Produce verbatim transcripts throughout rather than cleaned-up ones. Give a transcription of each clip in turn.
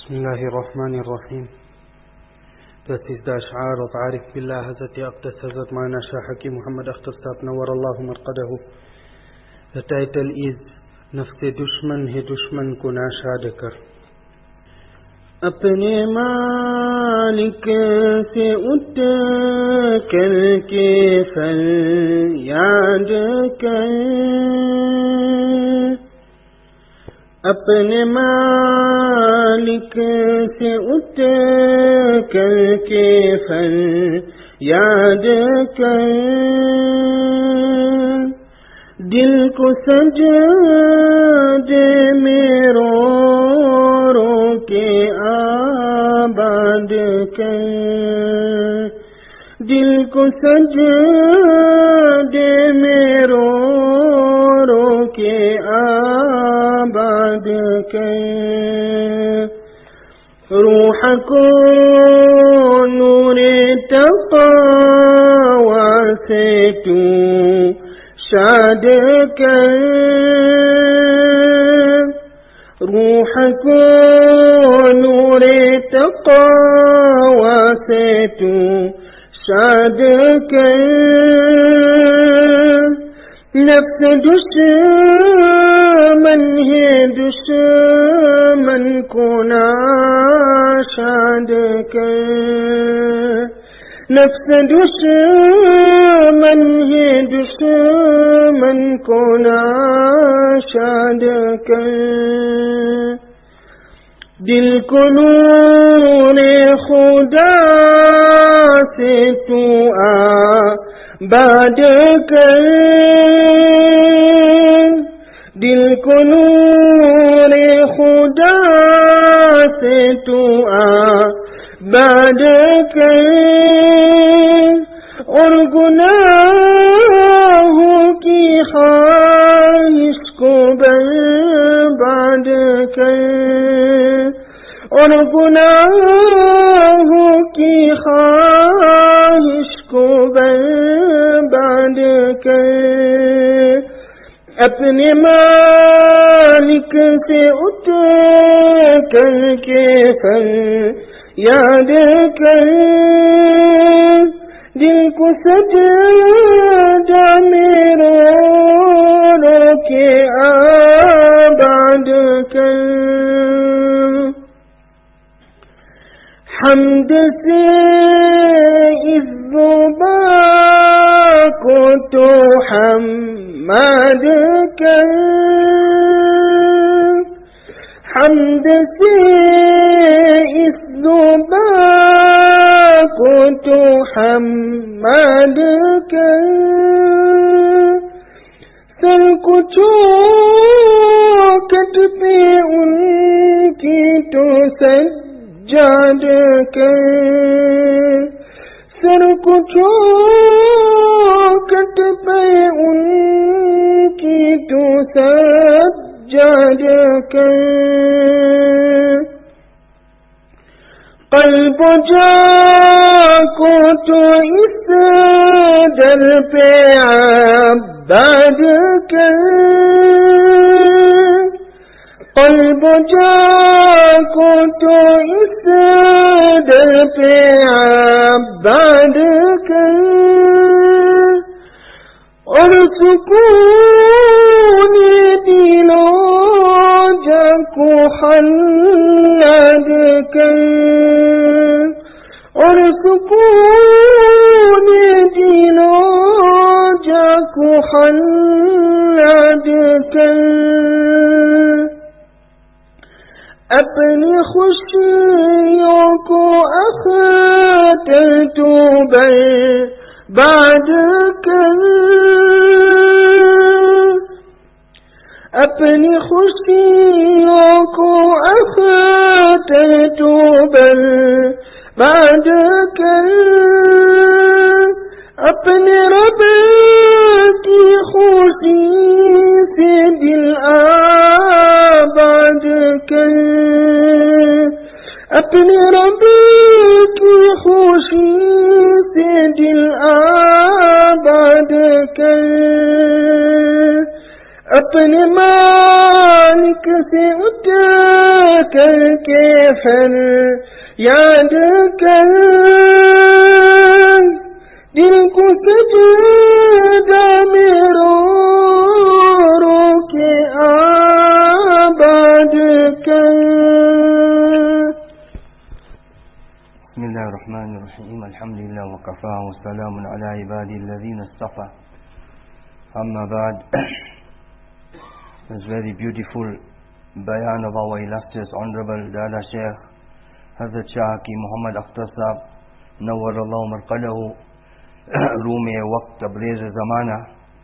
بسم الله الرحمن الرحيم. تأسيس دا أشعار وتعارف بالله هزتي أقدس هزت معنا شاحكي محمد اختصاب نور الله مرقده. فتايت الإذ نفس دشمن ہے دشمن کو ناشاد کر. اپنے مالک سے اٹھ کر کے فریاد کر، اپنے مالک سے اٹھ کر کے فریاد کر، دل کو سجدے میں رو رو کے آباد کر، دل کو سجدے میں رو رو کے آباد کر، روح کو نور تقوی سے تو شاد کر، روح کو نور تقوی سے تو شاد کر، نفس دشمن ہے دشمن کو ناشاد کر، نفس دشمن ہے دشمن کو ناشاد کر، دل کو نور خدا سے تو آباد کر، دل کو نور خدا سے تو آباد کر، اور گناہوں کی خواہش کو برباد کر، اور گناہوں کی خواہش کو برباد کر، اپنے مالک سے اٹھ کر کے فریاد کر، دل کو سجدہ میں رو رو کے آباد کر، حمد سے عز و با کو تو حماد کر، حمد سے عز و با کو تو حماد کر، سر کو چوکٹ پہ ان کی تو سجاد کر، سر کو چوکٹ پہ ان کی تو سجاد کر، قلب و جاں کو تو اس در پہ عباد کر، قلب و جاں کو تو اس در پہ عباد کر، اور سکون دل و جاں کو خلد کر، اور سکون دل و جاں کو خلد کر، اپنی خوشیوں کو اختر تو برباد کر، اپنی خوشیوں کو اختر تو برباد کر، اپنے رب کی خوشی سے دل آباد کر، اپنے رب کی خوشی سے دل آباد کر، अपने मालिक से उठ करके फिर याद कर दिल को सजदा में रो रो के आबाद कर. Bismillahirrahmanirrahim. Alhamdulillah wa kafa wa salamun ala ibadi alladhina istafa. Amma ba'd. This very beautiful bayan of our illustrious Honorable Dada Sheikh Hazrat Shah Hakim Muhammad Akhtar Sahab Nawwarallahu Marqadahu Rume Waqt Tabriz Zamana.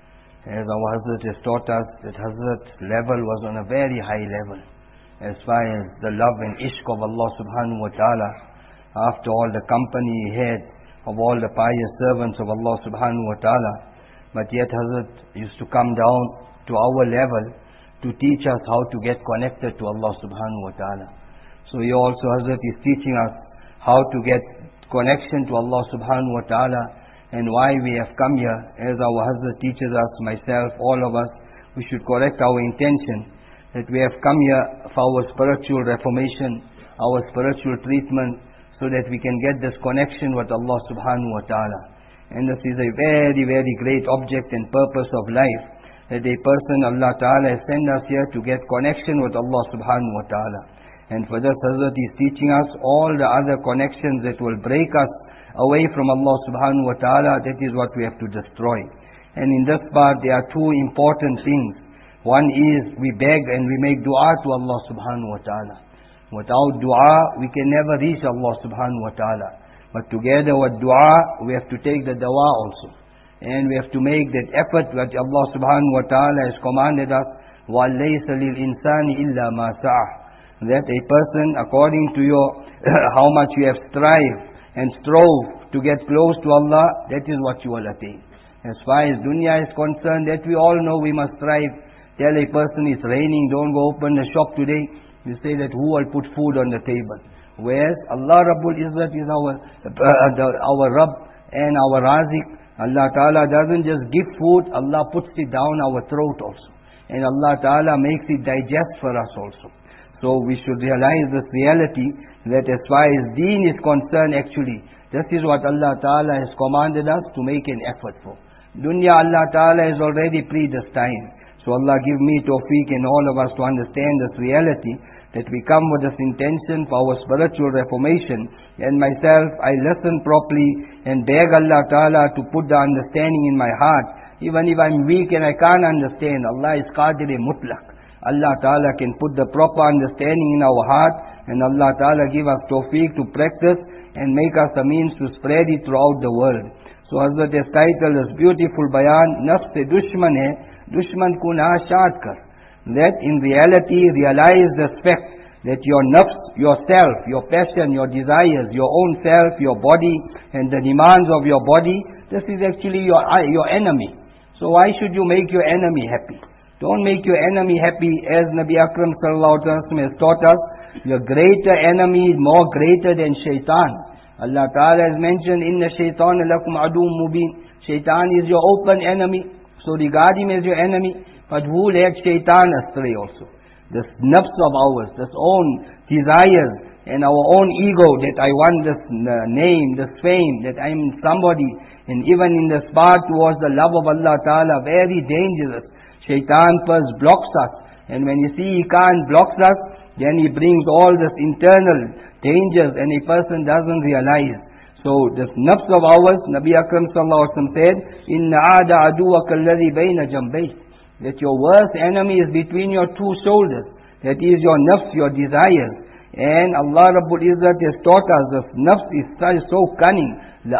As our Hazrat has taught us that Hazrat's level was on a very high level as far as the love and ishq of Allah subhanahu wa ta'ala. After all the company he had of all the pious servants of Allah subhanahu wa ta'ala, but yet Hazrat used to come down to our level to teach us how to get connected to Allah subhanahu wa ta'ala. So here also Hazrat is teaching us how to get connection to Allah subhanahu wa ta'ala and why we have come here. As our Hazrat teaches us, myself, all of us, we should correct our intention that we have come here for our spiritual reformation, our spiritual treatment, so that we can get this connection with Allah subhanahu wa ta'ala. And this is a very, very great object and purpose of life, that a person, Allah ta'ala has sent us here to get connection with Allah subhanahu wa ta'ala. And for this Hazrat is teaching us all the other connections that will break us away from Allah subhanahu wa ta'ala. That is what we have to destroy. And in this part there are two important things. One is we beg and we make dua to Allah subhanahu wa ta'ala. Without dua, we can never reach Allah subhanahu wa ta'ala. But together with dua, we have to take the dawa also. And we have to make that effort that Allah subhanahu wa ta'ala has commanded us. وَلَيْسَ لِلْإِنسَانِ إِلَّا مَا سَعَى. That a person, according to your how much you have strived and strove to get close to Allah, that is what you will attain. As far as dunya is concerned, that we all know we must strive. Tell a person it's raining, don't go open the shop today. You say that who will put food on the table? Whereas Allah Rabbul Izzat is our, uh, the, our Rabb and our Razik. Allah Ta'ala doesn't just give food, Allah puts it down our throat also. And Allah Ta'ala makes it digest for us also. So we should realize this reality that as far as deen is concerned, actually, this is what Allah Ta'ala has commanded us to make an effort for. Dunya Allah Ta'ala is already predestined. So Allah give me tawfiq and all of us to understand this reality, that we come with this intention for our spiritual reformation. And myself, I listen properly and beg Allah Ta'ala to put the understanding in my heart. Even if I'm weak and I can't understand, Allah is Qadir Mutlaq. Allah Ta'ala can put the proper understanding in our heart, and Allah Ta'ala give us tawfiq to practice and make us a means to spread it throughout the world. So Hazrat has titled this beautiful bayan, Nafs se dushman hai, dushman ko na shaad kar. That in reality realize the fact that your nafs, yourself, your passion, your desires, your own self, your body and the demands of your body, this is actually your, your enemy. So why should you make your enemy happy? Don't make your enemy happy. As Nabi Akram sallallahu alaihi wasallam has taught us, your greater enemy is more greater than shaitan. Allah Ta'ala has mentioned, Inna shaitan lakum adum mubin. Shaitan is your open enemy. So regard him as your enemy. But who led shaitan astray also? This nafs of ours, this own desires and our own ego, that I want this name, this fame, that I am somebody. And even in this part towards the love of Allah Ta'ala, very dangerous. Shaitan first blocks us. And when you see he can't block us, then he brings all this internal dangers and a person doesn't realize. So this nafs of ours, Nabi Akram sallallahu alaihi wasallam said, Inna aada aduwaka alladhi bayna jambayk. That your worst enemy is between your two shoulders. That is your nafs, your desires. And Allah Rabbul Izzat has taught us this nafs is so cunning.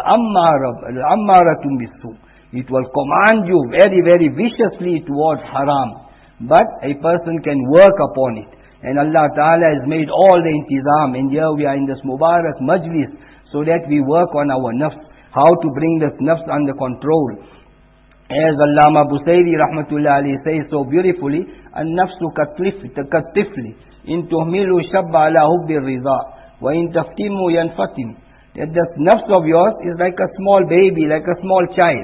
لَأَمَّارَةٌ بِالسُّوءِ. It will command you very, very viciously towards haram. But a person can work upon it. And Allah Ta'ala has made all the intizam. And here we are in this Mubarak Majlis, so that we work on our nafs. How to bring this nafs under control. As Allama Busayri rahmatullah alayhi says so beautifully, An-nafsu katifli, in tuhmilu shabba ala hubbi riza, wa in taftimu yanfatim. That the nafs of yours is like a small baby, like a small child.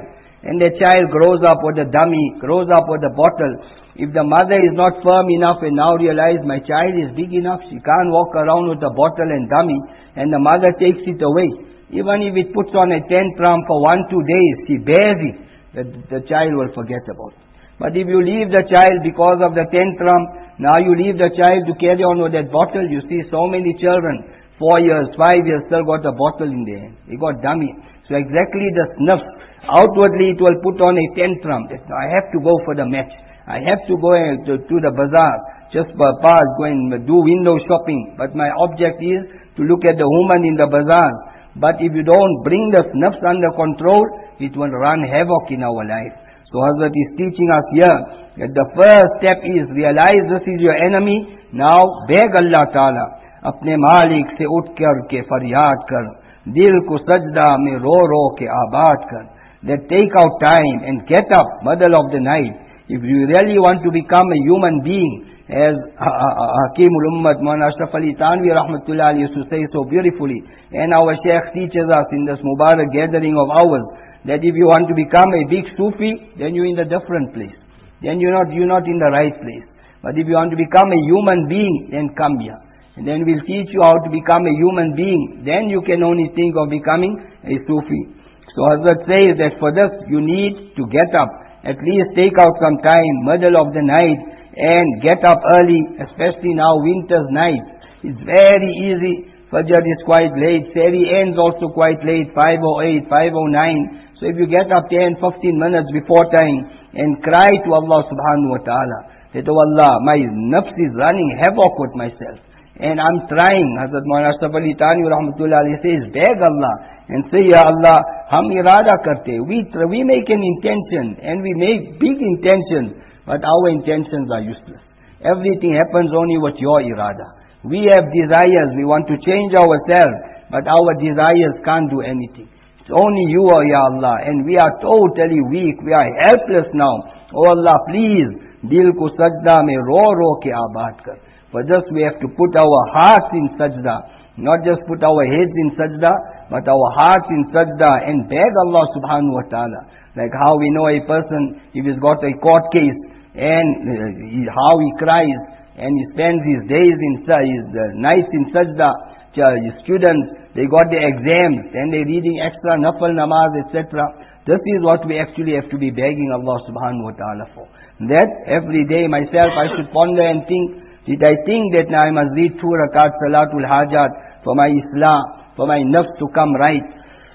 and the child grows up with a dummy, grows up with a bottle. If the mother is not firm enough and now realize my child is big enough, she can't walk around with a bottle and dummy, and the mother takes it away. Even if it puts on a tantrum for one, two days, she bears it, the, the child will forget about it. But if you leave the child because of the tantrum, now you leave the child to carry on with that bottle. You see so many children, four years, five years, still got a bottle in their hand. They got dummy. So exactly the snuff. Outwardly it will put on a tantrum. That I have to go for the match. I have to go to, to the bazaar. Just for pass, go and do window shopping. But my object is to look at the woman in the bazaar. But if you don't bring the snuffs under control, it will run havoc in our life. So Hazrat is teaching us here that the first step is realize this is your enemy. Now beg Allah Ta'ala, अपने मालिक से उठ कर के फरियाद कर, दिल को सजदा में रो रो के आबाद कर. That take out time and get up middle of the night. If you really want to become a human being, as Hakimul Ummat Maulana Ashraf Ali Thanvi Rahmatullah Ali used to say so beautifully, and our Shaykh teaches us in this Mubarak gathering of ours, that if you want to become a big Sufi, then you're in a different place. Then you're not, you're not in the right place. But if you want to become a human being, then come here. And then we'll teach you how to become a human being. Then you can only think of becoming a Sufi. So Hazrat says that for this you need to get up. At least take out some time, middle of the night, and get up early, especially now winter's night. It's very easy. Fajr is quite late. Sehri ends also quite late, five oh eight, five oh nine. So if you get up ten, fifteen minutes before time and cry to Allah subhanahu wa ta'ala, that, oh Allah, my nafs is running havoc with myself. And I'm trying. Hazrat Maulana Ashraf Ali Thanvi Rahmatullah Ali says, beg Allah and say, Ya Allah, hum irada karte. We, we make an intention and we make big intentions, but our intentions are useless. Everything happens only with your irada. We have desires, we want to change ourselves, but our desires can't do anything. It's only you, O Ya Allah, and we are totally weak, we are helpless now. Oh Allah, please, dil ko sajda mein ro ro ke abad kar. For this we have to put our hearts in sajda, not just put our heads in sajda, but our hearts in sajda and beg Allah subhanahu wa ta'ala. Like how we know a person, if he's got a court case, and uh, he, how he cries, and he spends his days in, his uh, nights in sajda. His students, they got their exams, and they're reading extra nafal namaz, et cetera. This is what we actually have to be begging Allah subhanahu wa ta'ala for. That every day myself I should ponder and think, did I think that now I must read two rakat salatul hajat for my islah, for my nafs to come right?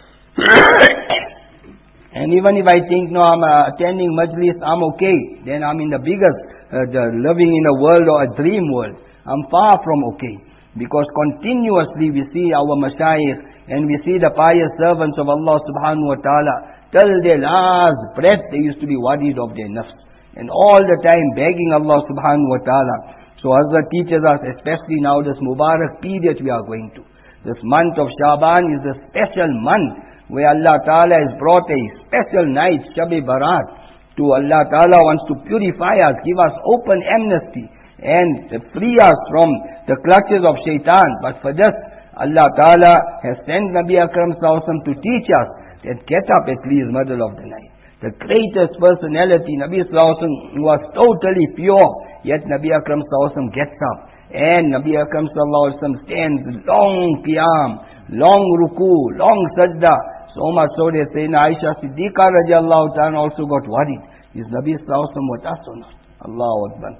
And even if I think, no, I'm uh, attending majlis, I'm okay, then I'm in the biggest, uh, the living in a world or a dream world. I'm far from okay. Because continuously we see our mashayikh and we see the pious servants of Allah subhanahu wa ta'ala, till their last breath they used to be worried of their nafs. And all the time begging Allah subhanahu wa ta'ala. So Hazrat teaches us, especially now this Mubarak period we are going to. This month of Shaban is a special month where Allah Ta'ala has brought a special night, Shab-e Barat, to Allah Ta'ala wants to purify us, give us open amnesty, and free us from the clutches of shaitan. But for this, Allah Ta'ala has sent Nabi Akram Sallallahu Alaihi Wasallam to teach us that get up at least middle of the night. The greatest personality, Nabi Sallallahu Alaihi Wasallam, was totally pure, yet Nabi Akram Sallallahu Alaihi Wasallam gets up. And Nabi Akram Sallallahu Alaihi Wasallam stands long qiyam, long ruku, long sajda. So much so that Sayyidina Aisha Siddiqa radiallahu ta'ala also got worried. Is Nabi Sallallahu Alaihi Wasallam with us or not? Allahu Akbar.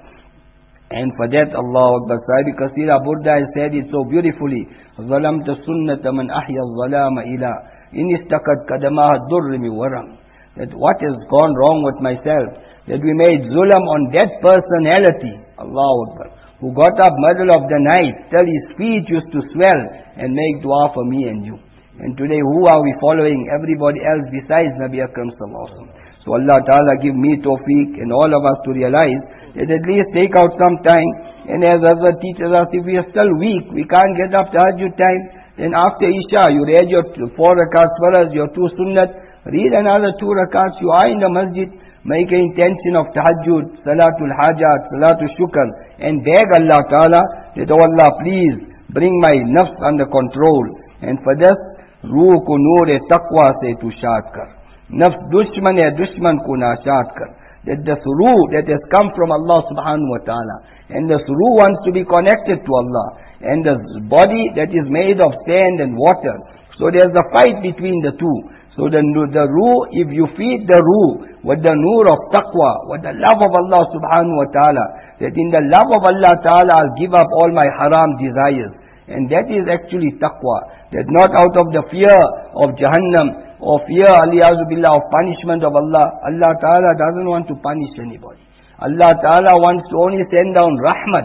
And for that, Allah Akbar, Sahibi Qasira Burda has said it so beautifully. ظَلَمْتَ سُنَّةَ مَنْ أَحْيَى الظَّلَامَ إِلَىٰ إِنِ اسْتَقَدْ قَدَمَاهَ الدُّرِّ مِنْ وَرَمٍ. That what has gone wrong with myself, that we made zulam on that personality, Allahu Akbar, who got up middle of the night till his feet used to swell and make dua for me and you. And today who are we following? Everybody else besides Nabi Akram Sallallahu Alaihi Wasallam. So Allah Ta'ala give me tawfiq and all of us to realize that at least take out some time. And as Hazrat teaches us, if we are still weak, we can't get up tahajjud time, then after Isha, you read your four rakats for us, your two sunnat, read another two rakats, you are in the masjid, make an intention of tahajjud, salatul hajat, salatul shukr, and beg Allah Ta'ala that, oh Allah, please bring my nafs under control. And for this, ruh ko noor-e taqwa se tu shaad kar. Nafs dushman hai, dushman ko nashat kar. That the ruh that has come from Allah subhanahu wa ta'ala. And the ruh wants to be connected to Allah. And the body that is made of sand and water. So there's a fight between the two. So the, the ruh, if you feed the ruh with the nur of taqwa, with the love of Allah subhanahu wa ta'ala, that in the love of Allah ta'ala I'll give up all my haram desires. And that is actually taqwa. That not out of the fear of Jahannam, or fear, aliyazu billah, of punishment of Allah. Allah ta'ala doesn't want to punish anybody. Allah ta'ala wants to only send down rahmat.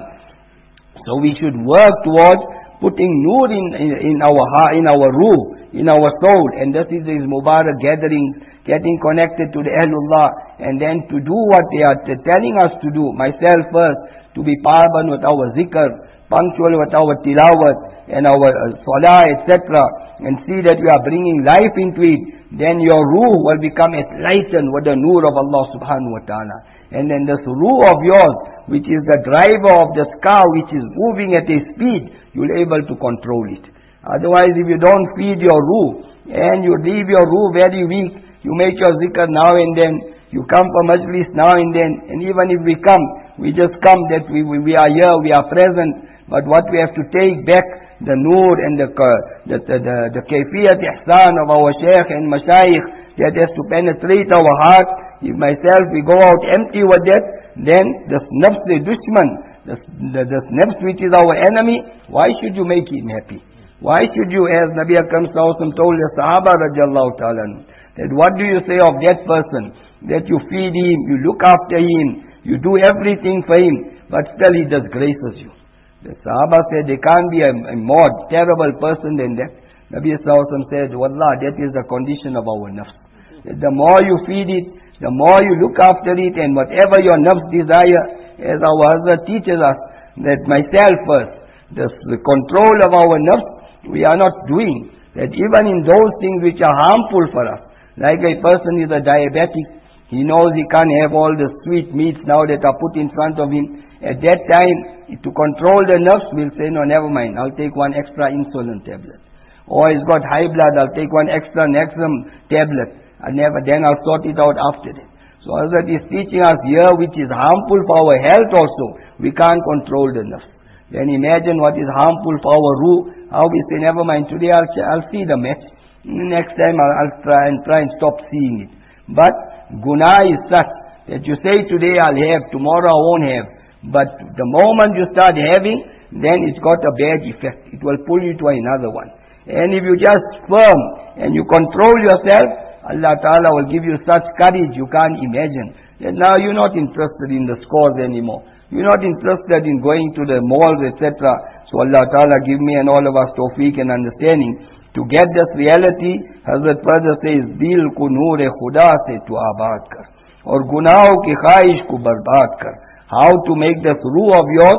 So we should work towards putting nur in, in, in our heart, in our ruh, in our soul. And this is these Mubarak gatherings, getting connected to the Ahlullah, and then to do what they are telling us to do. Myself first, to be parban with our zikr, punctual with our tilawat, and our uh, salah, et cetera, and see that we are bringing life into it, then your ruh will become enlightened with the nur of Allah subhanahu wa ta'ala. And then this ruh of yours, which is the driver of the car, which is moving at a speed, you'll be able to control it. Otherwise, if you don't feed your ruh, and you leave your ruh very weak, you make your zikr now and then, you come for majlis now and then, and even if we come, we just come that we, we, we are here, we are present, but what we have to take back, the nur and the the the, the, the kayfiyat ihsan of our shaykh and mashayikh, that has to penetrate our heart. If myself we go out empty with that, then the nafs, the dushman, the, the, the nafs which is our enemy, why should you make him happy? Why should you, as Nabi Akram sallallahu alaihi wasallam told the Sahaba radiallahu ta'ala, that what do you say of that person? That you feed him, you look after him, you do everything for him, but still he disgraces you. The Sahaba said, there can't be a, a more terrible person than that. Nabi sallallahu alaihi wasallam said, Wallah, that is the condition of our nafs. That the more you feed it, the more you look after it, and whatever your nafs desire, as our Hazrat teaches us, that myself first, the, the control of our nafs, we are not doing. That even in those things which are harmful for us, like a person is a diabetic, he knows he can't have all the sweet meats now that are put in front of him. At that time, to control the nerves, we'll say, no, never mind, I'll take one extra insulin tablet. Or he's got high blood, I'll take one extra Nexum tablet. I'll never, then I'll sort it out after that. So Hazrat is teaching us here, which is harmful for our health also, we can't control the nerves. Then imagine what is harmful for our ruh, how we say, never mind, today I'll, I'll see the match. Next time I'll, I'll try and try and stop seeing it. But Guna is such that you say today I'll have, tomorrow I won't have. But the moment you start having, then it's got a bad effect. It will pull you to another one. And if you just firm and you control yourself, Allah Ta'ala will give you such courage you can't imagine. That now you're not interested in the scores anymore. You're not interested in going to the malls, et cetera. So Allah Ta'ala give me and all of us tawfiq and understanding. To get this reality, Hazrat further says, Dil ko noor-e khuda se tu abad kar. Aur gunaho ki khaish ko barbad kar. How to make this ruh of yours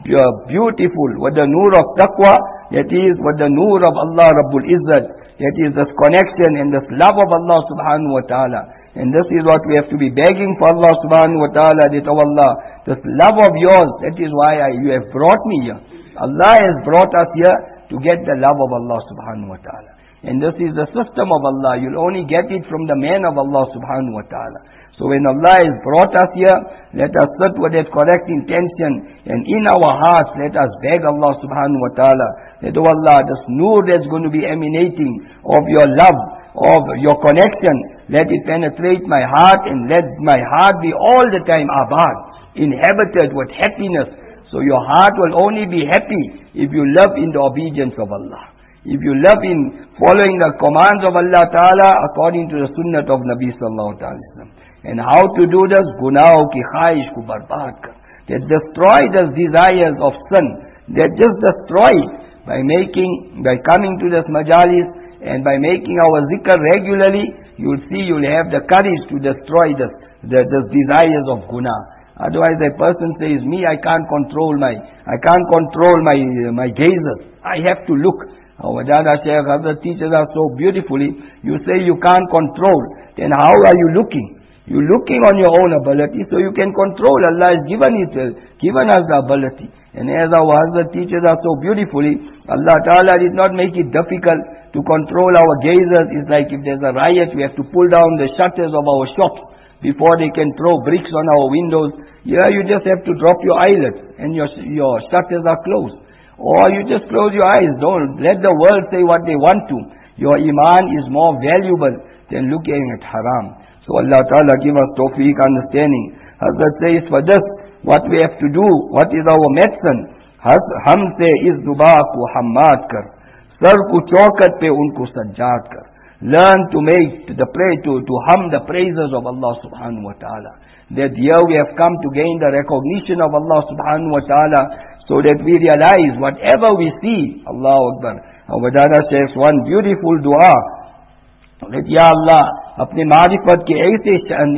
beautiful with the nur of taqwa, that is with the nur of Allah Rabbul Izzat, that is this connection and this love of Allah subhanahu wa ta'ala. And this is what we have to be begging for Allah subhanahu wa ta'ala, that oh Allah, this love of yours, that is why I, you have brought me here. Allah has brought us here to get the love of Allah subhanahu wa ta'ala. And this is the system of Allah. You'll only get it from the man of Allah subhanahu wa ta'ala. So when Allah has brought us here, let us sit with that correct intention, and in our hearts let us beg Allah subhanahu wa ta'ala that, oh Allah, this nur that's going to be emanating of your love, of your connection, let it penetrate my heart, and let my heart be all the time abad, inhabited with happiness. So your heart will only be happy if you live in the obedience of Allah. If you live in following the commands of Allah Ta'ala according to the sunnah of Nabi Sallallahu Alaihi Wasallam. And how to do this? Gunaho ki khaish ko barbad kar. That destroy the desires of sin. That just destroy it by making, by coming to this majalis and by making our zikr regularly. You'll see you'll have the courage to destroy this, the, the desires of guna. Otherwise a person says, me I can't control my, I can't control my, uh, my gazes. I have to look. Our Dada Shaykh Hazrat teaches us so beautifully. You say you can't control. Then how are you looking? You're looking on your own ability, so you can control. Allah has given it, uh, given us the ability. And as our Hazrat teaches us so beautifully, Allah Ta'ala did not make it difficult. to control our gazers. It's like if there's a riot, we have to pull down the shutters of our shops before they can throw bricks on our windows. Here you just have to drop your eyelids and your, your shutters are closed. Or you just close your eyes. Don't let the world say what they want to. Your iman is more valuable than looking at haram. So Allah Ta'ala give us tawfiq, understanding. Hazrat says, for this, what we have to do, what is our medicine? Hum se is duba ko hammad kar. Sar ko chaukat pe unko sajjad kar. Learn to make the pray to, to hum the praises of Allah subhanahu wa ta'ala. That here we have come to gain the recognition of Allah subhanahu wa ta'ala, so that we realize whatever we see, Allahu Akbar. Our Dada says one beautiful dua, that Ya Allah, apne marifat ke aise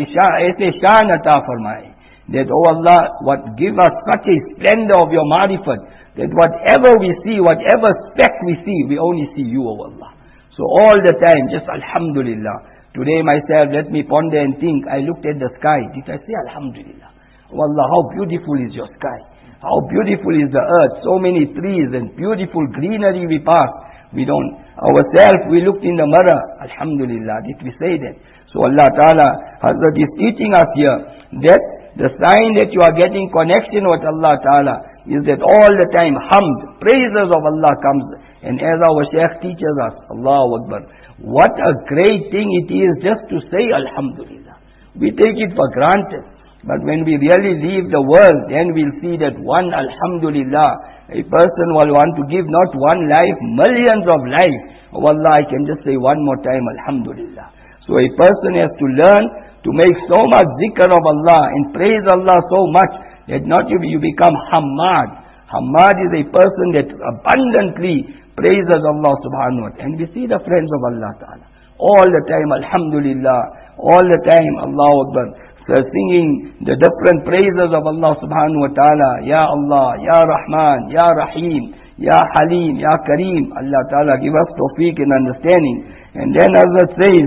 shan ata farmaye. That, oh Allah, what give us such a splendor of your marifat, that whatever we see, whatever speck we see, we only see you, oh Allah. So all the time, just Alhamdulillah. Today myself, let me ponder and think. I looked at the sky. Did I say Alhamdulillah? Oh Allah, how beautiful is your sky. How beautiful is the earth. So many trees and beautiful greenery we pass. We don't. Ourselves, we looked in the mirror. Alhamdulillah. Did we say that? So Allah Ta'ala, Hazrat is teaching us here that the sign that you are getting connection with Allah Ta'ala is that all the time hamd, praises of Allah comes. And as our Shaykh teaches us, Allahu Akbar, what a great thing it is just to say Alhamdulillah. We take it for granted. But when we really leave the world, then we'll see that one Alhamdulillah, a person will want to give not one life, millions of lives. Oh Allah, I can just say one more time Alhamdulillah. So a person has to learn to make so much zikr of Allah and praise Allah so much that not you, you become Hammad. Hammad is a person that abundantly praises Allah subhanahu wa ta'ala. And we see the friends of Allah ta'ala. All the time, Alhamdulillah. All the time, Allahu Akbar. So singing the different praises of Allah subhanahu wa ta'ala. Ya Allah, Ya Rahman, Ya Rahim, Ya Halim, Ya Kareem. Allah ta'ala give us tawfiq and understanding. And then Hazrat says,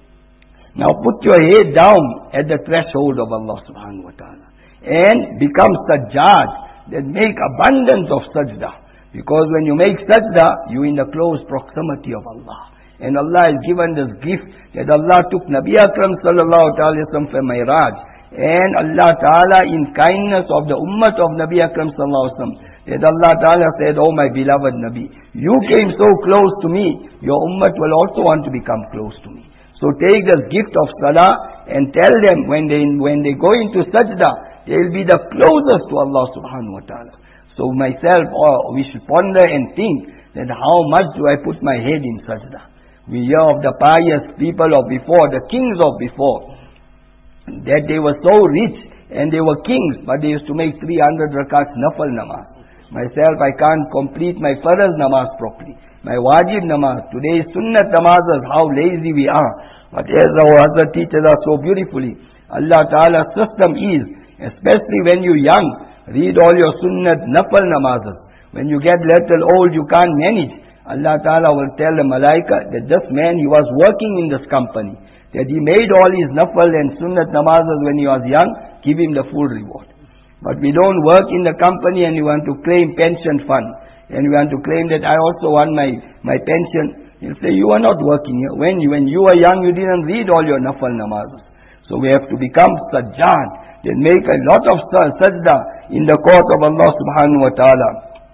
now put your head down at the threshold of Allah subhanahu wa ta'ala. And become sajjad. Then make abundance of sajda. Because when you make sajda, you in the close proximity of Allah. And Allah has given this gift that Allah took Nabi Akram sallallahu alayhi wa sallam for Mi'raj. And Allah Ta'ala in kindness of the ummah of Nabi Akram sallallahu alayhi wa sallam, that Allah Ta'ala said, oh my beloved Nabi, you came so close to me, your ummah will also want to become close to me. So take this gift of salah and tell them when they, when they go into sajda, they will be the closest to Allah subhanahu wa ta'ala. So myself, or we should ponder and think that how much do I put my head in sajda. We hear of the pious people of before, the kings of before, that they were so rich and they were kings, but they used to make three hundred rakats nafal namaz. Myself, I can't complete my faraz namaz properly. My wajib namaz. Today sunnat namazas, how lazy we are. But as our Hazrat teaches us so beautifully, Allah Ta'ala's system is, especially when you're young, read all your sunnat nafal namazas. When you get little old, you can't manage. Allah Ta'ala will tell the malaika that this man, he was working in this company. That he made all his nafal and sunnat namazas when he was young, give him the full reward. But we don't work in the company and we want to claim pension fund. And we want to claim that I also want my, my pension. He'll say, you are not working here. When you, when you were young, you didn't read all your nafal namazas. So we have to become sajjad. Then make a lot of sajda in the court of Allah subhanahu wa ta'ala.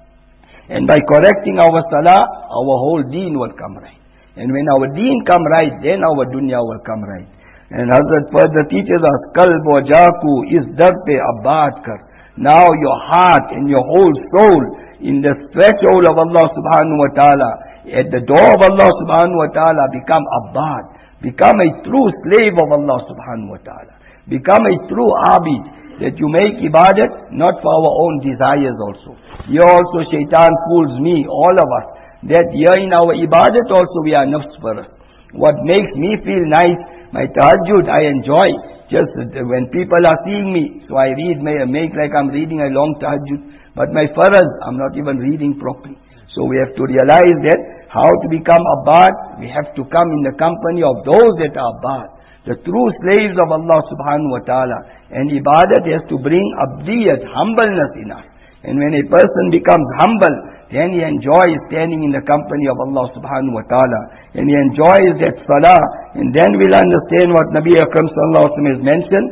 And by correcting our salah, our whole deen will come right. And when our deen come right, then our dunya will come right. And Hazrat further teaches us, Qalb wa jaku is dar pe abad kar. Now your heart and your whole soul in the threshold of Allah subhanahu wa ta'ala, at the door of Allah subhanahu wa ta'ala, become abad. Become a true slave of Allah subhanahu wa ta'ala. Become a true abid. That you make ibadat not for our own desires also. Here also shaitan fools me, all of us. That here in our ibadat also we are nafs parast. What makes me feel nice, my tahajjud I enjoy. Just when people are seeing me, so I read, may make like I'm reading a long tahajjud. But my faraz, I'm not even reading properly. So we have to realize that how to become abad, we have to come in the company of those that are abad. The true slaves of Allah subhanahu wa ta'ala. And ibadat has to bring abdiyat, humbleness in us. And when a person becomes humble, then he enjoys standing in the company of Allah subhanahu wa ta'ala. And he enjoys that salah. And then we'll understand what Nabi Akram sallallahu alaihi wasallam has mentioned.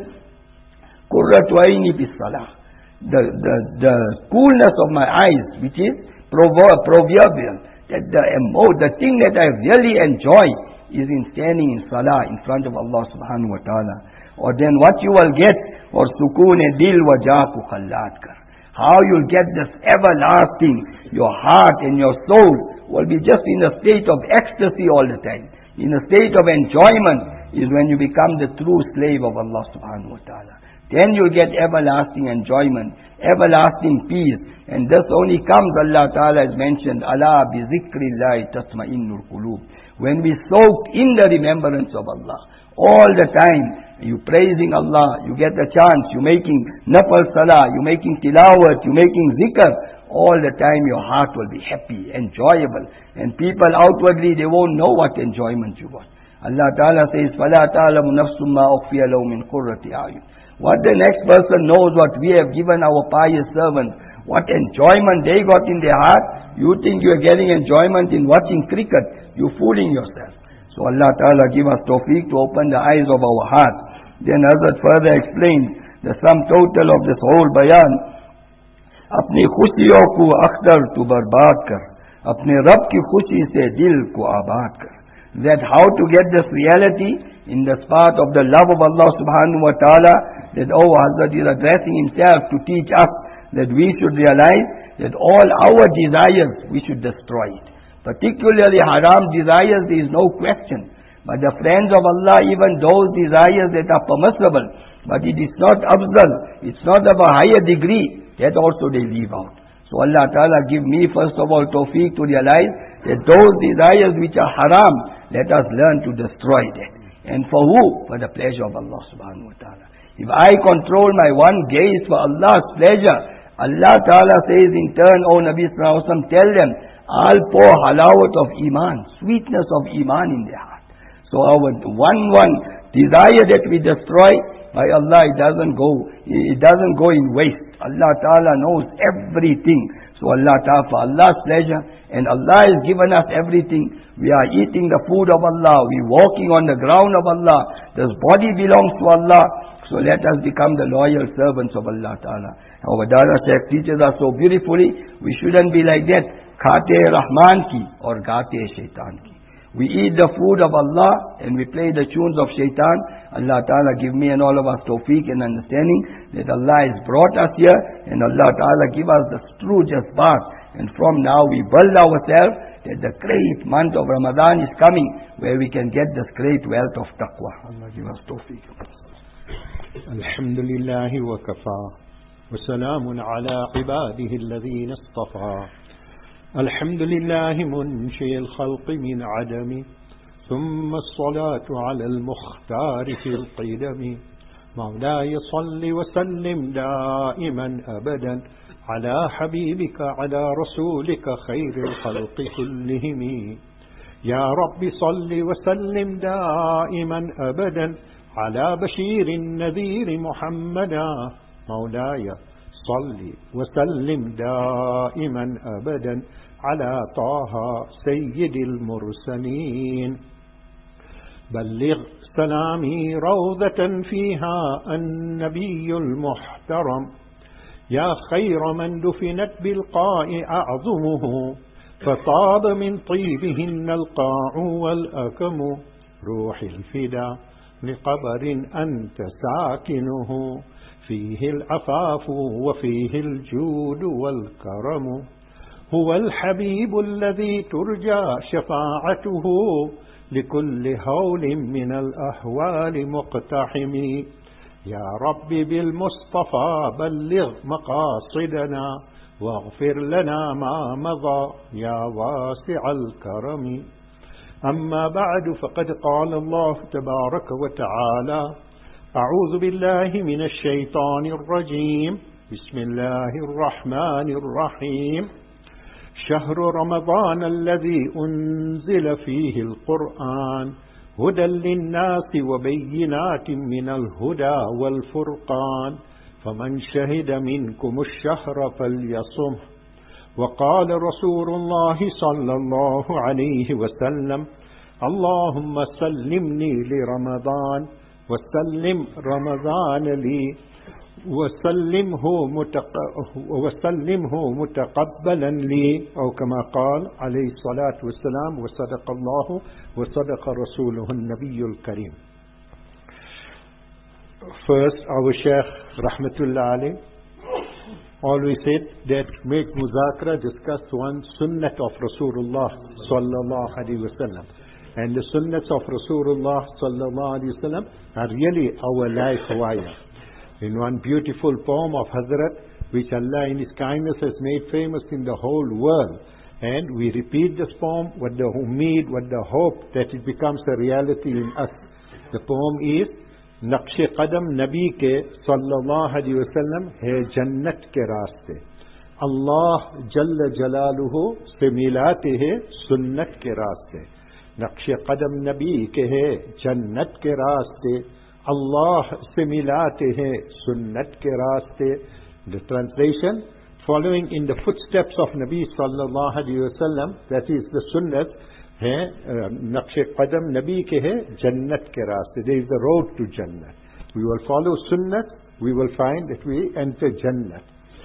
Qurratu aini bis salah. The, the, the coolness of my eyes, which is proverbial. That the, the thing that I really enjoy is in standing in salah in front of Allah subhanahu wa ta'ala. Or then what you will get, or sukoon dil wa jaaku khallat kar. How you'll get this everlasting, your heart and your soul will be just in a state of ecstasy all the time. In a state of enjoyment is when you become the true slave of Allah subhanahu wa ta'ala. Then you'll get everlasting enjoyment, everlasting peace. And this only comes, Allah Ta'ala has mentioned, Allah bi zikrillahi tatma'innul qulub. When we soak in the remembrance of Allah, all the time, you praising Allah, you get the chance, you making nafal salah, you making tilawat, you making zikr, all the time your heart will be happy, enjoyable. And people outwardly, they won't know what enjoyment you got. Allah Ta'ala says, فَلَا تَعْلَمُ نَفْسٌ مَا أُخْفِيَ لَهُ مِنْ قُرَّةِ أَعْيُنٍ. What the next person knows what we have given our pious servants, what enjoyment they got in their heart. You think you are getting enjoyment in watching cricket, you fooling yourself. So Allah Ta'ala give us tawfiq to open the eyes of our heart. Then Hazrat further explains the sum total of this whole bayan. Apni khushiyon ko akhdar tu barbad kar, apne Rabb ki khushi se dil ko abad kar. That how to get this reality in the spot of the love of Allah subhanahu wa ta'ala, that oh Hazrat is addressing himself to teach us that we should realize that all our desires we should destroy it. Particularly haram desires, there is no question. But the friends of Allah, even those desires that are permissible, but it is not afdal, it's not of a higher degree, that also they leave out. So Allah Ta'ala give me first of all tawfiq to realize that those desires which are haram, let us learn to destroy them. And for who? For the pleasure of Allah subhanahu wa ta'ala. If I control my one gaze for Allah's pleasure, Allah Ta'ala says in turn, O Nabi Sallallahu Alaihi Wasallam, tell them, I'll pour halawat of iman, sweetness of iman in their heart. So our one one desire that we destroy, by Allah it doesn't go, it doesn't go in waste. Allah Ta'ala knows everything. So Allah Ta'ala, for Allah's pleasure, and Allah has given us everything. We are eating the food of Allah, we are walking on the ground of Allah, this body belongs to Allah. So let us become the loyal servants of Allah Ta'ala. Our Dada Shaykh teaches us so beautifully, we shouldn't be like that, khate Rahman ki or gate Shaitan ki. We eat the food of Allah and we play the tunes of Shaitan. Allah Ta'ala give me and all of us tawfiq and understanding that Allah has brought us here, and Allah Ta'ala give us the true jazbat. And from now we build ourselves that the great month of Ramadan is coming where we can get this great wealth of taqwa. Allah give us tawfiq. Alhamdulillahi wa kafa wa salamun ala ibadihi alladhina istafa. الحمد لله منشئ الخلق من عدم ثم الصلاة على المختار في القدم مولاي صل وسلم دائما أبدا على حبيبك على رسولك خير الخلق كلهم يا رب صل وسلم دائما أبدا على بشير النذير محمدا مولاي صل وسلم دائما أبدا على طه سيد المرسلين بلغ سلامي روضة فيها النبي المحترم يا خير من دفنت بالقاء أعظمه فطاب من طيبهن القاع والأكم روح الفدا لقبر أنت ساكنه فيه العفاف وفيه الجود والكرم هو الحبيب الذي ترجى شفاعته لكل هول من الأهوال مقتحم يا رب بالمصطفى بلغ مقاصدنا واغفر لنا ما مضى يا واسع الكرم أما بعد فقد قال الله تبارك وتعالى أعوذ بالله من الشيطان الرجيم بسم الله الرحمن الرحيم شهر رمضان الذي أنزل فيه القرآن هدى للناس وبينات من الهدى والفرقان فمن شهد منكم الشهر فليصمه وقال رسول الله صلى الله عليه وسلم اللهم سلمني لرمضان وسلم رمضان لي وسلمه متق... وسلمه متقبلا لي، أو كما قال عليه الصلاة والسلام، وصدق الله وصدق رسوله النبي الكريم. First, our Shaykh Rahmatullah alayh always said that make muzakara, discuss one sunnat of Rasulullah sallallahu alaihi wasallam. And the sunnats of Rasulullah sallallahu alaihi wasallam are really our life wire. In one beautiful poem of Hazrat, which Allah in His kindness has made famous in the whole world, and we repeat this poem with the umeed, with the hope that it becomes a reality in us. The poem is Naqsh Qadam Nabi ke sallallahu alaihi wasallam hai jannat ke raaste, Allah Jalla Jalaluhu se milate hai sunnat ke raaste. Naqsh Qadam Nabi ke hai jannat ke raaste, Allah se milate hai sunnat ke raaste. The translation: following in the footsteps of Nabi sallallahu alaihi wasallam, that is the sunnat, hai Naqsh Qadam Nabi ke hai jannat ke raaste. There is the road to Jannah. We will follow sunnat, we will find that we enter Jannah.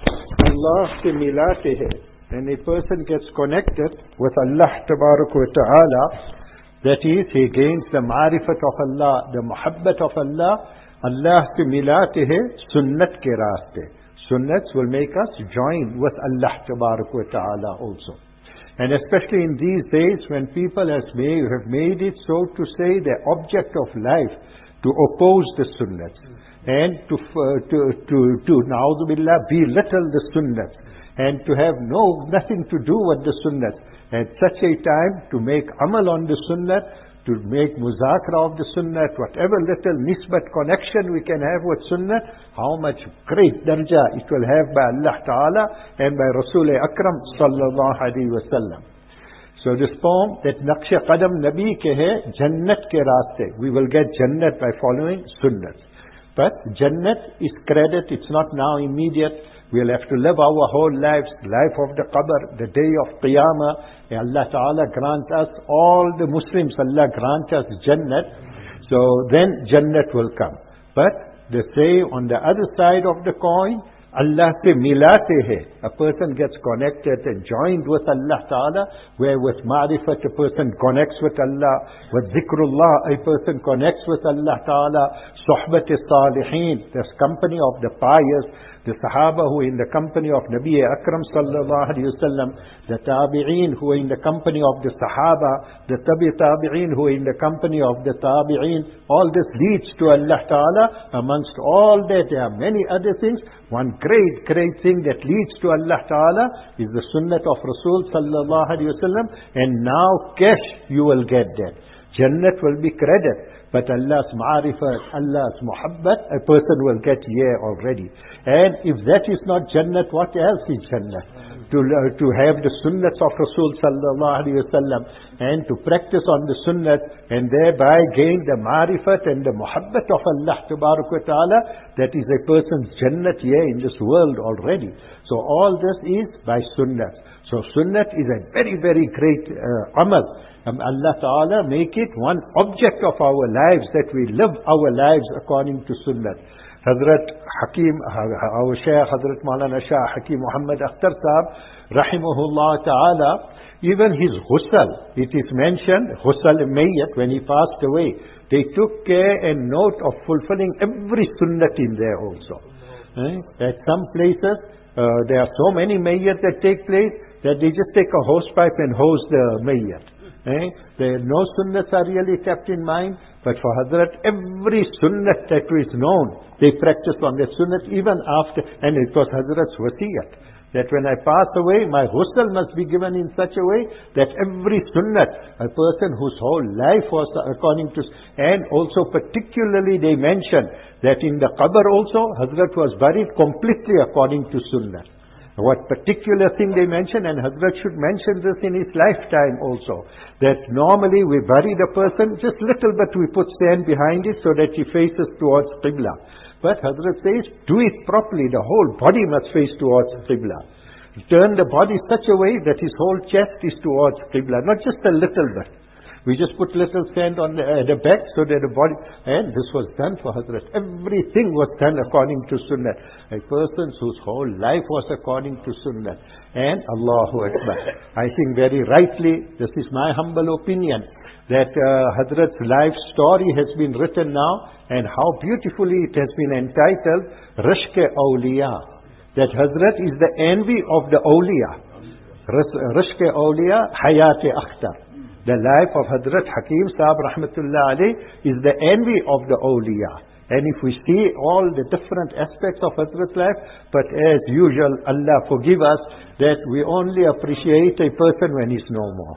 Allah se milate hai. When a person gets connected with Allah Tabarak wa Ta'ala, that is, he gains the ma'rifat of Allah, the muhabbat of Allah. Allah se milate hai sunnat ke raaste. Sunnats will make us join with Allah Tabarak wa Ta'ala also. And especially in these days when people has made, have made it, so to say, the object of life to oppose the sunnats and to, uh, to, to, to na'udhu billah, belittle the sunnats and to have no, nothing to do with the sunnats. At such a time, to make amal on the sunnat, to make muzakara of the sunnat, whatever little nisbat connection we can have with sunnat, how much great darja it will have by Allah Ta'ala and by Rasul Akram sallallahu alaihi wasallam. So this poem, that Naqsh Qadam Nabi ke hai jannat ke raaste, we will get jannat by following sunnat. But jannat is credit, it's not now immediate. We'll have to live our whole lives, life of the qabr, the day of Qiyamah. May Allah Ta'ala grant us, all the Muslims, Allah grant us Jannat. So then Jannat will come. But they say on the other side of the coin, Allah se milate hai. A person gets connected and joined with Allah Ta'ala, where with ma'rifat a person connects with Allah, with zikrullah a person connects with Allah Ta'ala, sohbat salihin, this company of the pious, the Sahaba who are in the company of Nabi Akram sallallahu alaihi wasallam, the Tabi'een who are in the company of the Sahaba, the Tabi Tabi'een who are in the company of the Tabi'een. All this leads to Allah Ta'ala. Amongst all that, there are many other things. One great, great thing that leads to Allah Ta'ala is the sunnat of Rasul sallallahu alaihi wasallam. And now, cash, you will get that. Jannat will be credit. But Allah's ma'rifat, Allah's muhabbat, a person will get here already. And if that is not Jannat, what else is Jannat? To, uh, to have the sunnats of Rasul sallallahu alaihi wasallam and to practice on the sunnat and thereby gain the ma'rifat and the muhabbat of Allah Tabarak wa Ta'ala, that is a person's Jannat here in this world already. So all this is by sunnat. So sunnat is a very, very great uh, amal. Um, Allah Ta'ala make it one object of our lives, that we live our lives according to sunnat. Hazrat Hakim, our Shaykh Hazrat Maulana Shah Hakim Muhammad Akhtar Sahab, Rahimahullah Ta'ala, even his ghusl, it is mentioned, ghusl mayyat, when he passed away, they took care and note of fulfilling every sunnat in there also. Eh? At some places, uh, there are so many mayyat that take place, that they just take a hose pipe and hose the mayyat. Eh? There no sunnats are really kept in mind, but for Hazrat, every sunnat that is known, they practiced on that sunnat even after, and it was Hazrat's wasiyat, that when I pass away, my ghusl must be given in such a way that every sunnat, a person whose whole life was according to, and also particularly they mention that in the qabr also, Hazrat was buried completely according to sunnat. What particular thing they mention, and Hazrat should mention this in his lifetime also, that normally we bury the person, just little bit we put sand behind it so that he faces towards Qibla. But Hazrat says, do it properly, the whole body must face towards Qibla. turn the body such a way that his whole chest is towards Qibla, not just a little bit. We just put little sand on the, uh, the back so that the body, and this was done for Hazrat. Everything was done according to Sunnah. A person whose whole life was according to Sunnah. And Allahu Akbar. I think very rightly, this is my humble opinion, that uh, Hazrat's life story has been written now, and how beautifully it has been entitled, Rishke Awliya. That Hazrat is the envy of the awliya. Rishke Awliya, Hayat-e Akhtar. The life of Hazrat Hakim Sahib Rahmatullah Alayh is the envy of the awliya. And if we see all the different aspects of Hazrat's life, but as usual, Allah forgive us that we only appreciate a person when he's no more.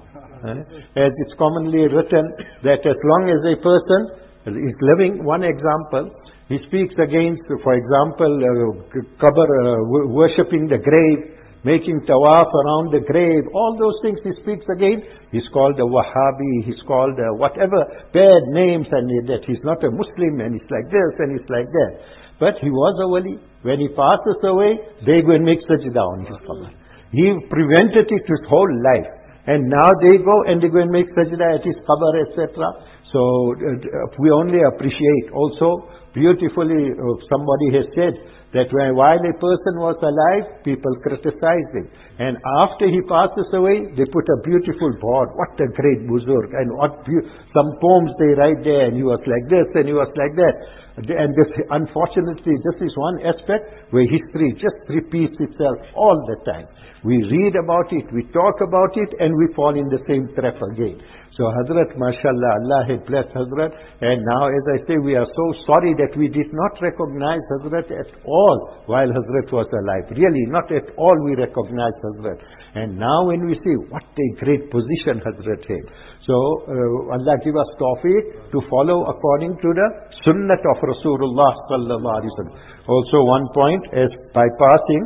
As it's commonly written, that as long as a person is living, one example, he speaks against, for example, uh, qabr, uh, worshipping the grave, making tawaf around the grave, all those things he speaks against. He's called a Wahhabi, he's called a whatever bad names, and that he's not a Muslim, and he's like this, and he's like that. But he was a wali. When he passes away, they go and make sajda on his qabr. He prevented it his whole life. And now they go and they go and make sajda at his qabr, et cetera. So uh, we only appreciate. Also, beautifully, uh, somebody has said that when, while a person was alive, people criticized him. And after he passes away, they put a beautiful board. What a great buzurg. And what some poems they write there, and he was like this, and he was like that. And this, unfortunately, this is one aspect where history just repeats itself all the time. We read about it, we talk about it, and we fall in the same trap again. So Hazrat, mashallah, Allah had blessed Hazrat. And now, as I say, we are so sorry that we did not recognize Hazrat at all while Hazrat was alive. Really, not at all we recognize Hazrat. And now when we see what a great position Hazrat had. So uh, Allah give us tawfiq to follow according to the sunnah of Rasulullah sallallahu alaihi wasallam. Also one point, as by passing,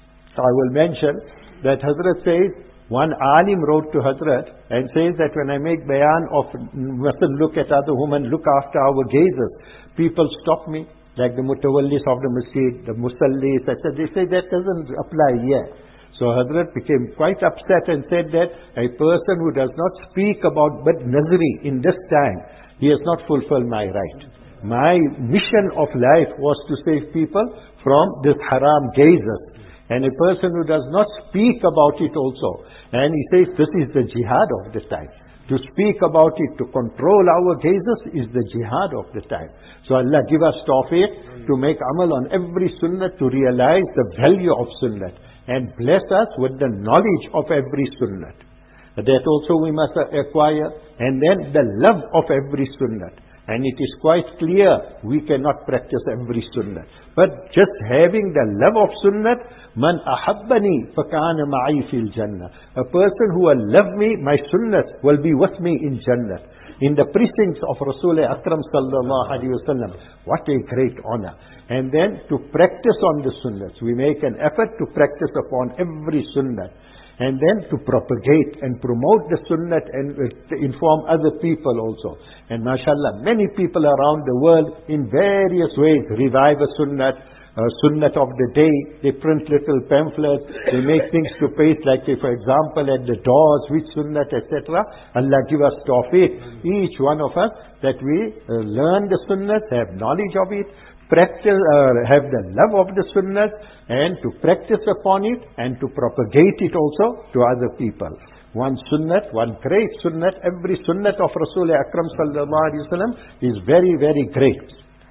I will mention that Hazrat says, one alim wrote to Hazrat and says that when I make bayan of mustn't look at other women, look after our gazes, people stop me, like the mutawallis of the masjid, the musallis, et cetera. They say that doesn't apply here. So Hazrat became quite upset and said that a person who does not speak about bad nazri in this time, he has not fulfilled my right. My mission of life was to save people from this haram gazes. And a person who does not speak about it also. And he says this is the jihad of the time. To speak about it, to control our gazes is the jihad of the time. So Allah give us tawfiq to make amal on every sunnah, to realize the value of sunnah. And bless us with the knowledge of every sunnah. That also we must acquire. And then the love of every sunnah. And it is quite clear we cannot practice every sunnah. But just having the love of sunnah, man ahabbani fakana ma'i fil jannah. A person who will love me, my sunnah will be with me in Jannah. In the precincts of Rasul Akram sallallahu alaihi wasallam. What a great honor. And then to practice on the sunnahs. We make an effort to practice upon every sunnah. And then to propagate and promote the sunnah and uh, inform other people also. And mashallah, many people around the world in various ways revive a sunnah, uh, sunnah of the day. They print little pamphlets, they make things to paste, like say, for example, at the doors, which sunnah, et cetera. Allah give us tawfiq, each one of us, that we uh, learn the sunnah, have knowledge of it, practice, uh, have the love of the sunnah, and to practice upon it, and to propagate it also to other people. One sunnah, one great sunnah, every sunnah of Rasul Akram sallallahu alaihi wasallam is very, very great.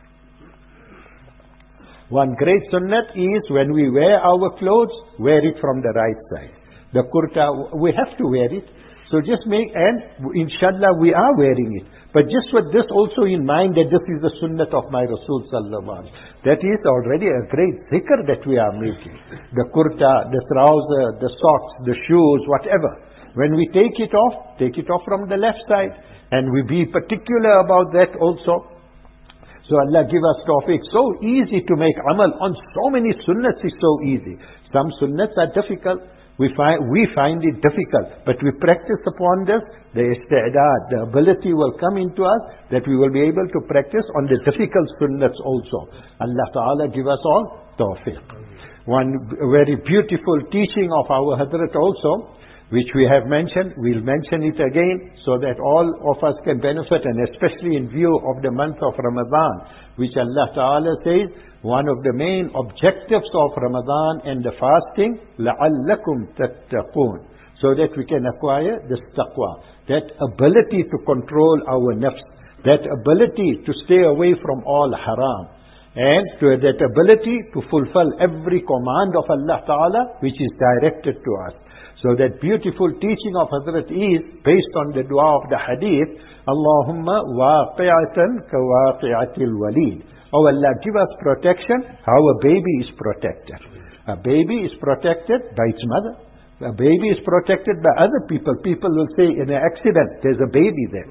One great sunnah is when we wear our clothes, wear it from the right side. The kurta, we have to wear it. So just make, and inshallah we are wearing it. But just with this also in mind that this is the sunnah of my Rasul sallallahu alaihi wasallam. That is already a great zikr that we are making. The kurta, the trouser, the socks, the shoes, whatever. When we take it off, take it off from the left side. And we be particular about that also. So Allah give us tawfiq. So easy to make amal on so many sunnahs is so easy. Some sunnahs are difficult. We find, we find it difficult, but we practice upon this, the isti'dad, the ability will come into us, that we will be able to practice on the difficult sunnahs also. Allah Ta'ala give us all tawfiq. one very beautiful teaching of our Hazrat also, which we have mentioned. We'll mention it again so that all of us can benefit, and especially in view of the month of Ramadan, which Allah Ta'ala says, one of the main objectives of Ramadan and the fasting, لَعَلَّكُمْ تَتَّقُونَ, so that we can acquire this taqwa, that ability to control our nafs, that ability to stay away from all haram, and to that ability to fulfill every command of Allah Ta'ala which is directed to us. So that beautiful teaching of Hazrat is based on the dua of the hadith, Allahumma waqi'atan ka waqi'atil walid. Oh Allah, give us protection how a baby is protected. A baby is protected by its mother. A baby is protected by other people. People will say in an accident, there's a baby there.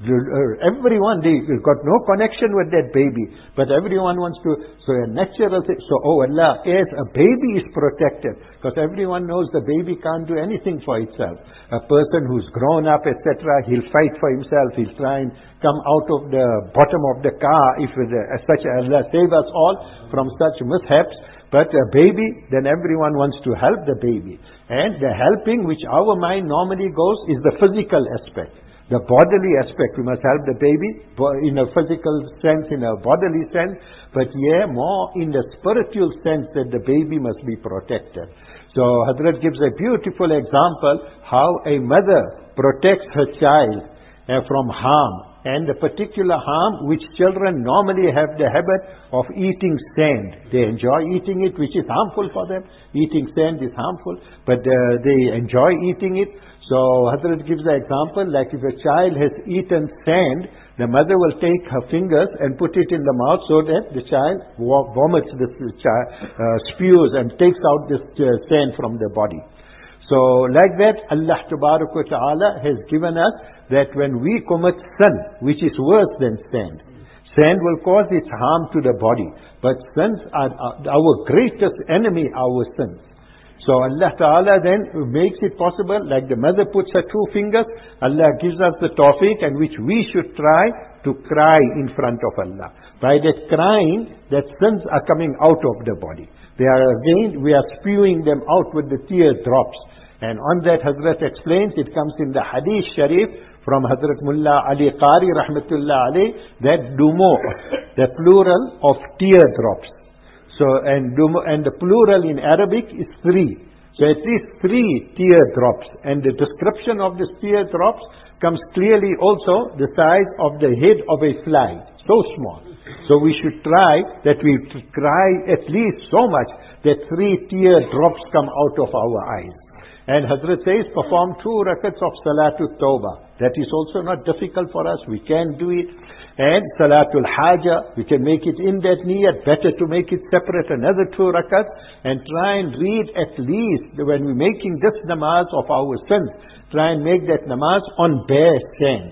Everyone, they got no connection with that baby, but everyone wants to, so a natural thing. So, oh Allah, yes, a baby is protected, because everyone knows the baby can't do anything for itself. A person who's grown up, et cetera, he'll fight for himself, he'll try and come out of the bottom of the car, if it, as such, Allah save us all from such mishaps. But a baby, then everyone wants to help the baby. And the helping which our mind normally goes is the physical aspect. The bodily aspect, we must help the baby in a physical sense, in a bodily sense, but yeah, more in the spiritual sense that the baby must be protected. So Hazrat gives a beautiful example how a mother protects her child uh, from harm, and the particular harm which children normally have the habit of eating sand. They enjoy eating it, which is harmful for them. Eating sand is harmful, but uh, they enjoy eating it. So Hazrat gives the example, like if a child has eaten sand, the mother will take her fingers and put it in the mouth so that the child vomits this child, uh, spews and takes out this uh, sand from the body. So like that, Allah Ta'ala has given us that when we commit sin, which is worse than sand, sand will cause its harm to the body, but sins are our greatest enemy, our sins. So Allah Ta'ala then makes it possible, like the mother puts her two fingers, Allah gives us the tawfiq, and which we should try to cry in front of Allah. By that crying, that sins are coming out of the body. They are again, we are spewing them out with the tear drops. And on that Hazrat explains, it comes in the Hadith Sharif from Hazrat Mullah Ali Qari Rahmatullah Ali, that dumo, the plural of tear drops. So, and, and the plural in Arabic is three. So at least three teardrops. And the description of these teardrops comes clearly also the size of the head of a fly. So small. So we should try that we cry at least so much that three teardrops come out of our eyes. And Hazrat says, perform two rakats of Salatul Tawbah. That is also not difficult for us. We can do it. And Salatul Haja, we can make it in that niyat. Better to make it separate, another two rakats. And try and read at least, when we're making this namaz of our sins, try and make that namaz on bare sand.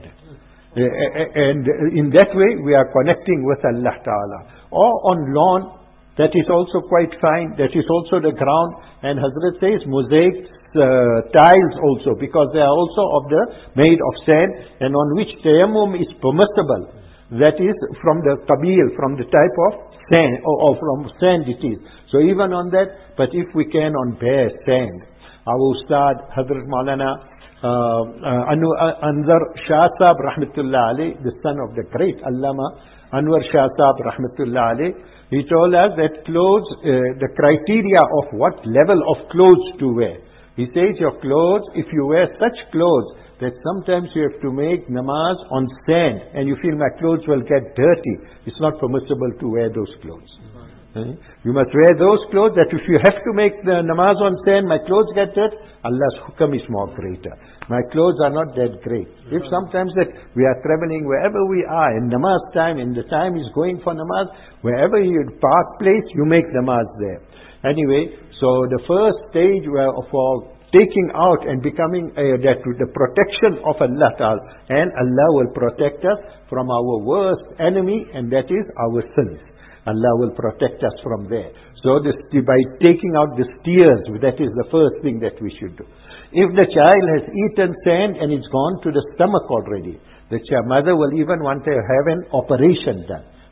And in that way, we are connecting with Allah Ta'ala. Or on lawn, that is also quite fine. That is also the ground. And Hazrat says, mosaic Uh, tiles also, because they are also of the made of sand, and on which tayammum is permissible. That is from the qabil, from the type of sand, or, or from sand it is. So even on that, but if we can on bare sand. Our Ustad Hazrat Maulana uh, uh, Anu, uh, Anwar Shah Sahab Rahmatullah Ali, the son of the great Allama Anwar Shah Sahab Rahmatullah Ali, he told us that clothes, uh, the criteria of what level of clothes to wear. He says your clothes, if you wear such clothes that sometimes you have to make namaz on sand and you feel my clothes will get dirty, it's not permissible to wear those clothes. Mm-hmm. You must wear those clothes that if you have to make the namaz on sand, my clothes get dirty, Allah's hukam is more greater. My clothes are not that great. If sometimes that we are traveling wherever we are, in namaz time, and the time is going for namaz, wherever you park place, you make namaz there. Anyway, so the first stage for taking out and becoming uh, that the protection of Allah Ta'ala, and Allah will protect us from our worst enemy, and that is our sins. Allah will protect us from there. So this, by taking out the tears, that is the first thing that we should do. If the child has eaten sand and it's gone to the stomach already, the mother will even want to have an operation done.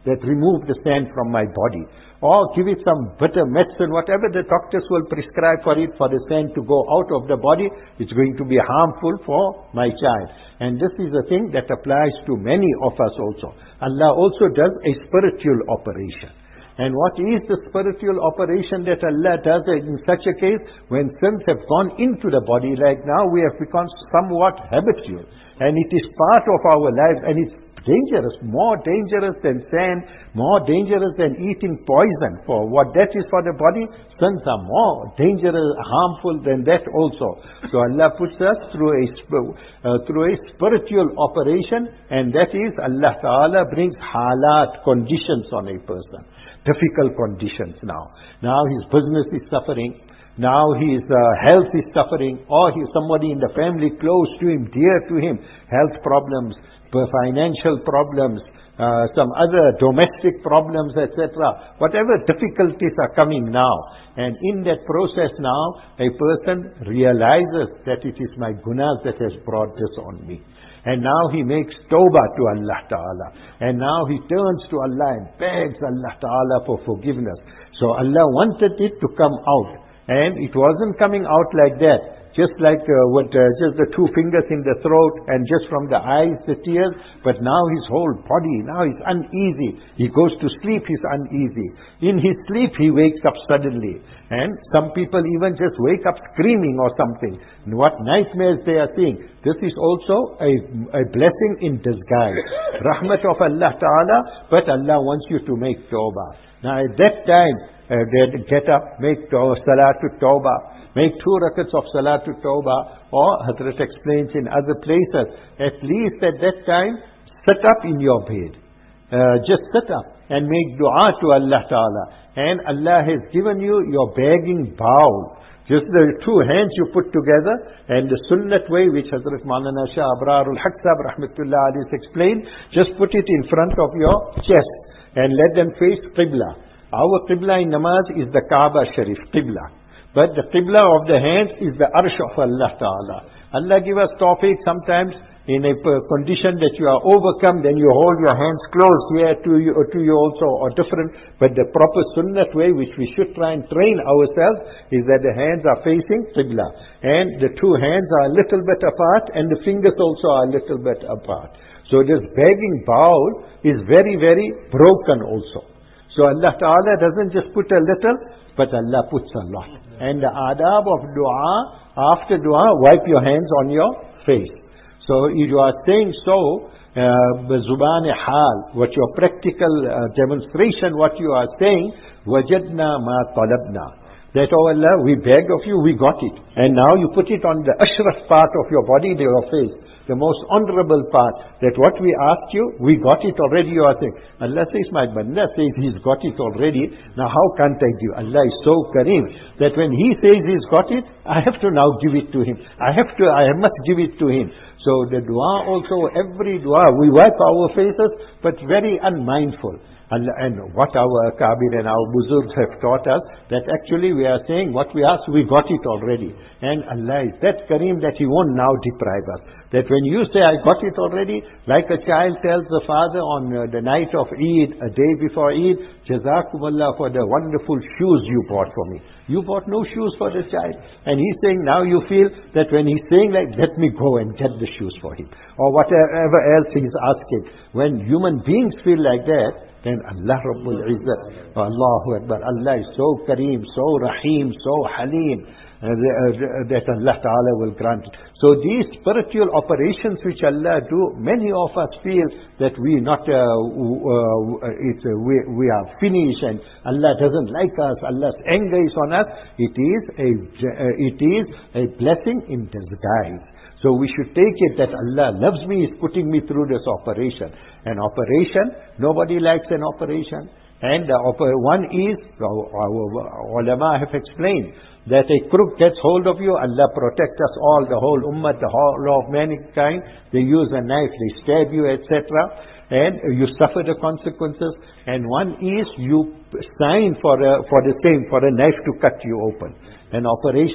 that remove the sand from my body. Or give it some bitter medicine, whatever the doctors will prescribe for it, for the sand to go out of the body, it's going to be harmful for my child. And this is a thing that applies to many of us also. Allah also does a spiritual operation. And what is the spiritual operation that Allah does in such a case? When sins have gone into the body, like now we have become somewhat habitual. And it is part of our life, and it's dangerous, more dangerous than sand, more dangerous than eating poison. For what that is for the body, sins are more dangerous, harmful than that also. So Allah puts us through a, uh, through a spiritual operation, and that is Allah Ta'ala brings halat, conditions on a person. Difficult conditions now. Now his business is suffering. Now his uh, health is suffering. Or he, somebody in the family close to him, dear to him, health problems, financial problems, uh, some other domestic problems, et cetera. Whatever difficulties are coming now. And in that process now, a person realizes that it is my gunas that has brought this on me. And now he makes tawbah to Allah Ta'ala. And now he turns to Allah and begs Allah Ta'ala for forgiveness. So Allah wanted it to come out. And it wasn't coming out like that. Just like uh, what, uh, just the two fingers in the throat and just from the eyes, the tears. But now his whole body, now he's uneasy. He goes to sleep, he's uneasy. In his sleep, he wakes up suddenly. And some people even just wake up screaming or something. And what nightmares they are seeing. This is also a, a blessing in disguise. Rahmat of Allah Ta'ala, but Allah wants you to make tawbah. Now at that time, uh, they get up, make tawbah, Salatul Tawbah. Make two rakats of Salatul Tawbah, or Hazrat explains in other places, at least at that time, sit up in your bed. Uh, just sit up and make dua to Allah Ta'ala. And Allah has given you your begging bowl. Just the two hands you put together, and the sunnat way, which Hazrat Maulana Shah Abrarul Haq Sahib Rahmatullah Alayhi explained, just put it in front of your chest and let them face Qibla. Our Qibla in namaz is the Kaaba Sharif, Qibla. But the Qibla of the hands is the Arsh of Allah Ta'ala. Allah give us tawfiq sometimes in a condition that you are overcome, then you hold your hands closed here to you, to you also, or different. But the proper sunnat way, which we should try and train ourselves, is that the hands are facing Qibla. And the two hands are a little bit apart, and the fingers also are a little bit apart. So this begging bowl is very, very broken also. So Allah Ta'ala doesn't just put a little, but Allah puts a lot. And the adab of dua, after dua, wipe your hands on your face. So if you are saying so, بزبان حال, what your practical uh, demonstration, what you are saying, وجدنا ما طلبنا. That, oh Allah, we beg of you, we got it. And now you put it on the ashraf part of your body, your face. The most honorable part, that what we asked you, we got it already, you are saying. Allah says, my banda says he's got it already, now how can't I give? Allah is so kareem, that when he says he's got it, I have to now give it to him. I have to, I must give it to him. So the dua also, every dua, we wipe our faces, but very unmindful. And, and what our Kabir and our Buzurgs have taught us, that actually we are saying what we asked, we got it already. And Allah is that Kareem that He won't now deprive us. That when you say, I got it already, like a child tells the father on uh, the night of Eid, a day before Eid, Jazakumullah for the wonderful shoes you bought for me. You bought no shoes for the child. And he's saying, now you feel that when he's saying like, let me go and get the shoes for him. Or whatever else he's asking. When human beings feel like that, then Allah Rabbul Izzat, Allahu Akbar, Allah is so Kareem, so Rahim, so Halim, uh, uh, that Allah Ta'ala will grant it. So these spiritual operations which Allah do, many of us feel that we not, uh, uh, it's, uh, we, we are finished and Allah doesn't like us, Allah's anger is on us. It is a, uh, it is a blessing in disguise. So we should take it that Allah loves me, is putting me through this operation. An operation, nobody likes an operation. And the oper- one is, our, our ulama have explained, that a crook gets hold of you, Allah protect us all, the whole ummah, the whole of mankind. They use a knife, they stab you, et cetera. And you suffer the consequences. And one is, you sign for, a, for the same, for a knife to cut you open. An operation.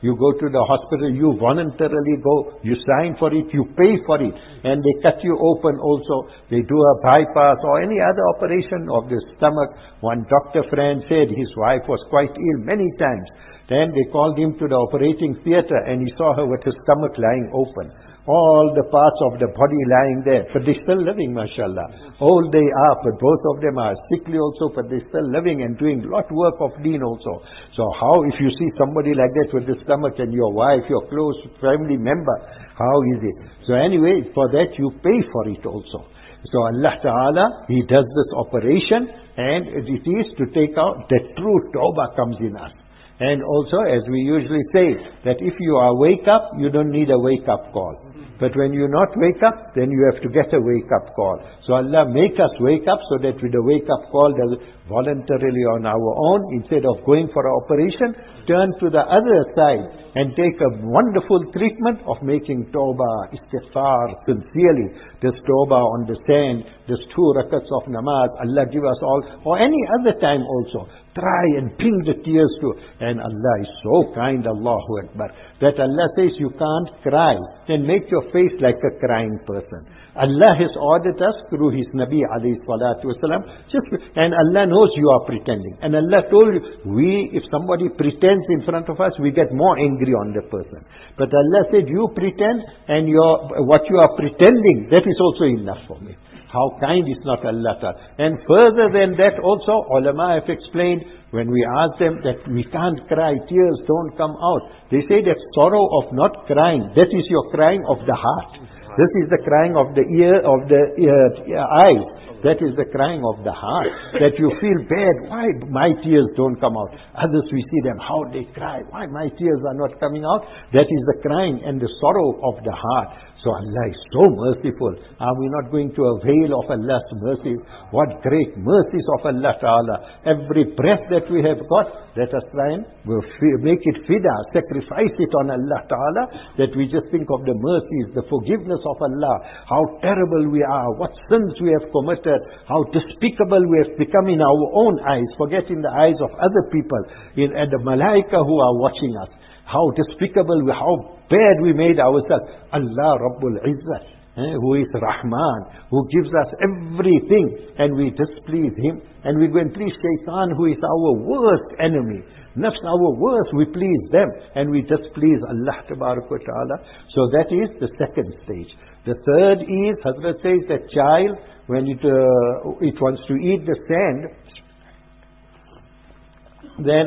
You go to the hospital, you voluntarily go, you sign for it, you pay for it, and they cut you open also. They do a bypass or any other operation of the stomach. One doctor friend said his wife was quite ill many times. Then they called him to the operating theatre and he saw her with her stomach lying open. All the parts of the body lying there. But they're still living, mashallah. Old they are, but both of them are sickly also, but they're still living and doing lot work of deen also. So how, if you see somebody like that with the stomach and your wife, your close family member, how is it? So anyway, for that you pay for it also. So Allah Ta'ala, He does this operation and it is to take out the true tawbah comes in us. And also, as we usually say, that if you are wake up, you don't need a wake up call. But when you not wake up, then you have to get a wake up call. So Allah make us wake up so that with the wake up call, voluntarily on our own, instead of going for an operation, turn to the other side and take a wonderful treatment of making tawbah, istighfar, sincerely. This tawbah on the sand, this two rakats of namaz, Allah give us all, or any other time also. Try and bring the tears to, and Allah is so kind, Allahu Akbar, that Allah says you can't cry, then make your face like a crying person. Allah has ordered us through His Nabi alayhi salatu wasalam, just, and Allah knows you are pretending. And Allah told you, we, if somebody pretends in front of us, we get more angry on the person. But Allah said, you pretend, and your, what you are pretending, that is also enough for me. How kind is not Allah Ta'ala. And further than that also, ulama have explained, when we ask them that we can't cry, tears don't come out. They say that sorrow of not crying, that is your crying of the heart. This is the crying of the ear, of the ear, eyes. That is the crying of the heart. That you feel bad. Why my tears don't come out? Others we see them, how they cry. Why my tears are not coming out? That is the crying and the sorrow of the heart. So Allah is so merciful. Are we not going to avail of Allah's mercy? What great mercies of Allah Ta'ala. Every breath that we have got, let us try and we'll make it fida, sacrifice it on Allah Ta'ala, that we just think of the mercies, the forgiveness of Allah, how terrible we are, what sins we have committed, how despicable we have become in our own eyes, forget in the eyes of other people, in, and the malaika who are watching us. How despicable, we, how bad we made ourselves. Allah Rabbul Izzat, eh, who is Rahman, who gives us everything, and we displease Him, and we go and please Shaitan, who is our worst enemy. Nafs, our worst, we please them, and we displease Allah Tabarak wa Ta'ala. So that is the second stage. The third is, Hazrat says, that child, when it, uh, it wants to eat the sand, then,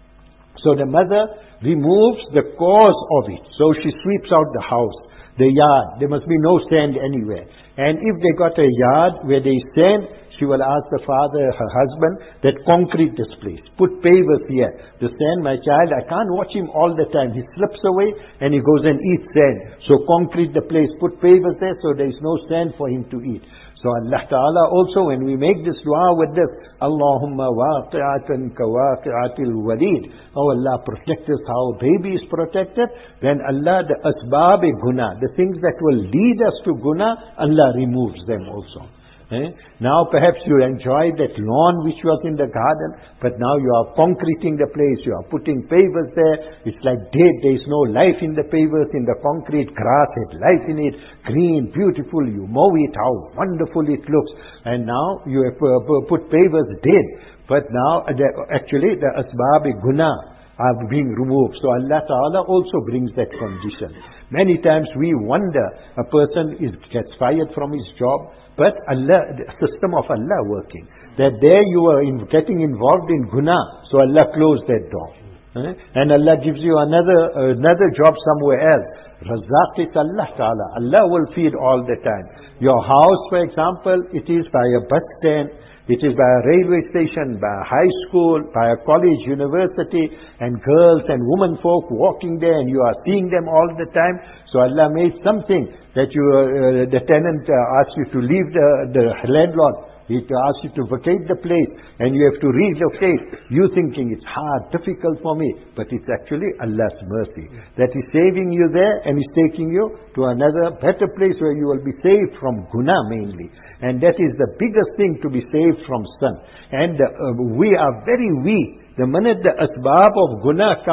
so the mother removes the cause of it. So she sweeps out the house, the yard. There must be no sand anywhere. And if they got a yard where there is sand, she will ask the father, her husband, that concrete this place. Put pavers here. The sand, my child, I can't watch him all the time. He slips away and he goes and eats sand. So concrete the place. Put pavers there so there is no sand for him to eat. So Allah Ta'ala also, when we make this dua with this, Allahumma waqi'atan ka waqi'atil walid. Oh Allah, protect us how baby is protected. Then Allah, the asbab guna, the things that will lead us to guna, Allah removes them also. Eh? Now perhaps you enjoy that lawn which was in the garden, but now you are concreting the place, you are putting pavers there, it's like dead, there is no life in the pavers, in the concrete, grass had life in it, green, beautiful, you mow it, how wonderful it looks, and now you have uh, put pavers dead, but now the, actually the asbab guna are being removed. So Allah Ta'ala also brings that condition. Many times we wonder, a person is gets fired from his job, but Allah, the system of Allah working. That there you are in, getting involved in guna, so Allah closed that door. Eh? And Allah gives you another another job somewhere else. Razaq is Allah Ta'ala. Allah will feed all the time. Your house, for example, it is by a bus stand, it is by a railway station, by a high school, by a college, university, and girls and women folk walking there, and you are seeing them all the time. So Allah made something that you, uh, the tenant uh, asks you to leave the, the landlord. He asks you to vacate the place, and you have to relocate. You thinking it's hard, difficult for me, but it's actually Allah's mercy. That He's saving you there, and He's taking you to another better place where you will be saved from guna mainly. And that is the biggest thing, to be saved from sin. And uh, we are very weak. The minute the asbab of guna comes,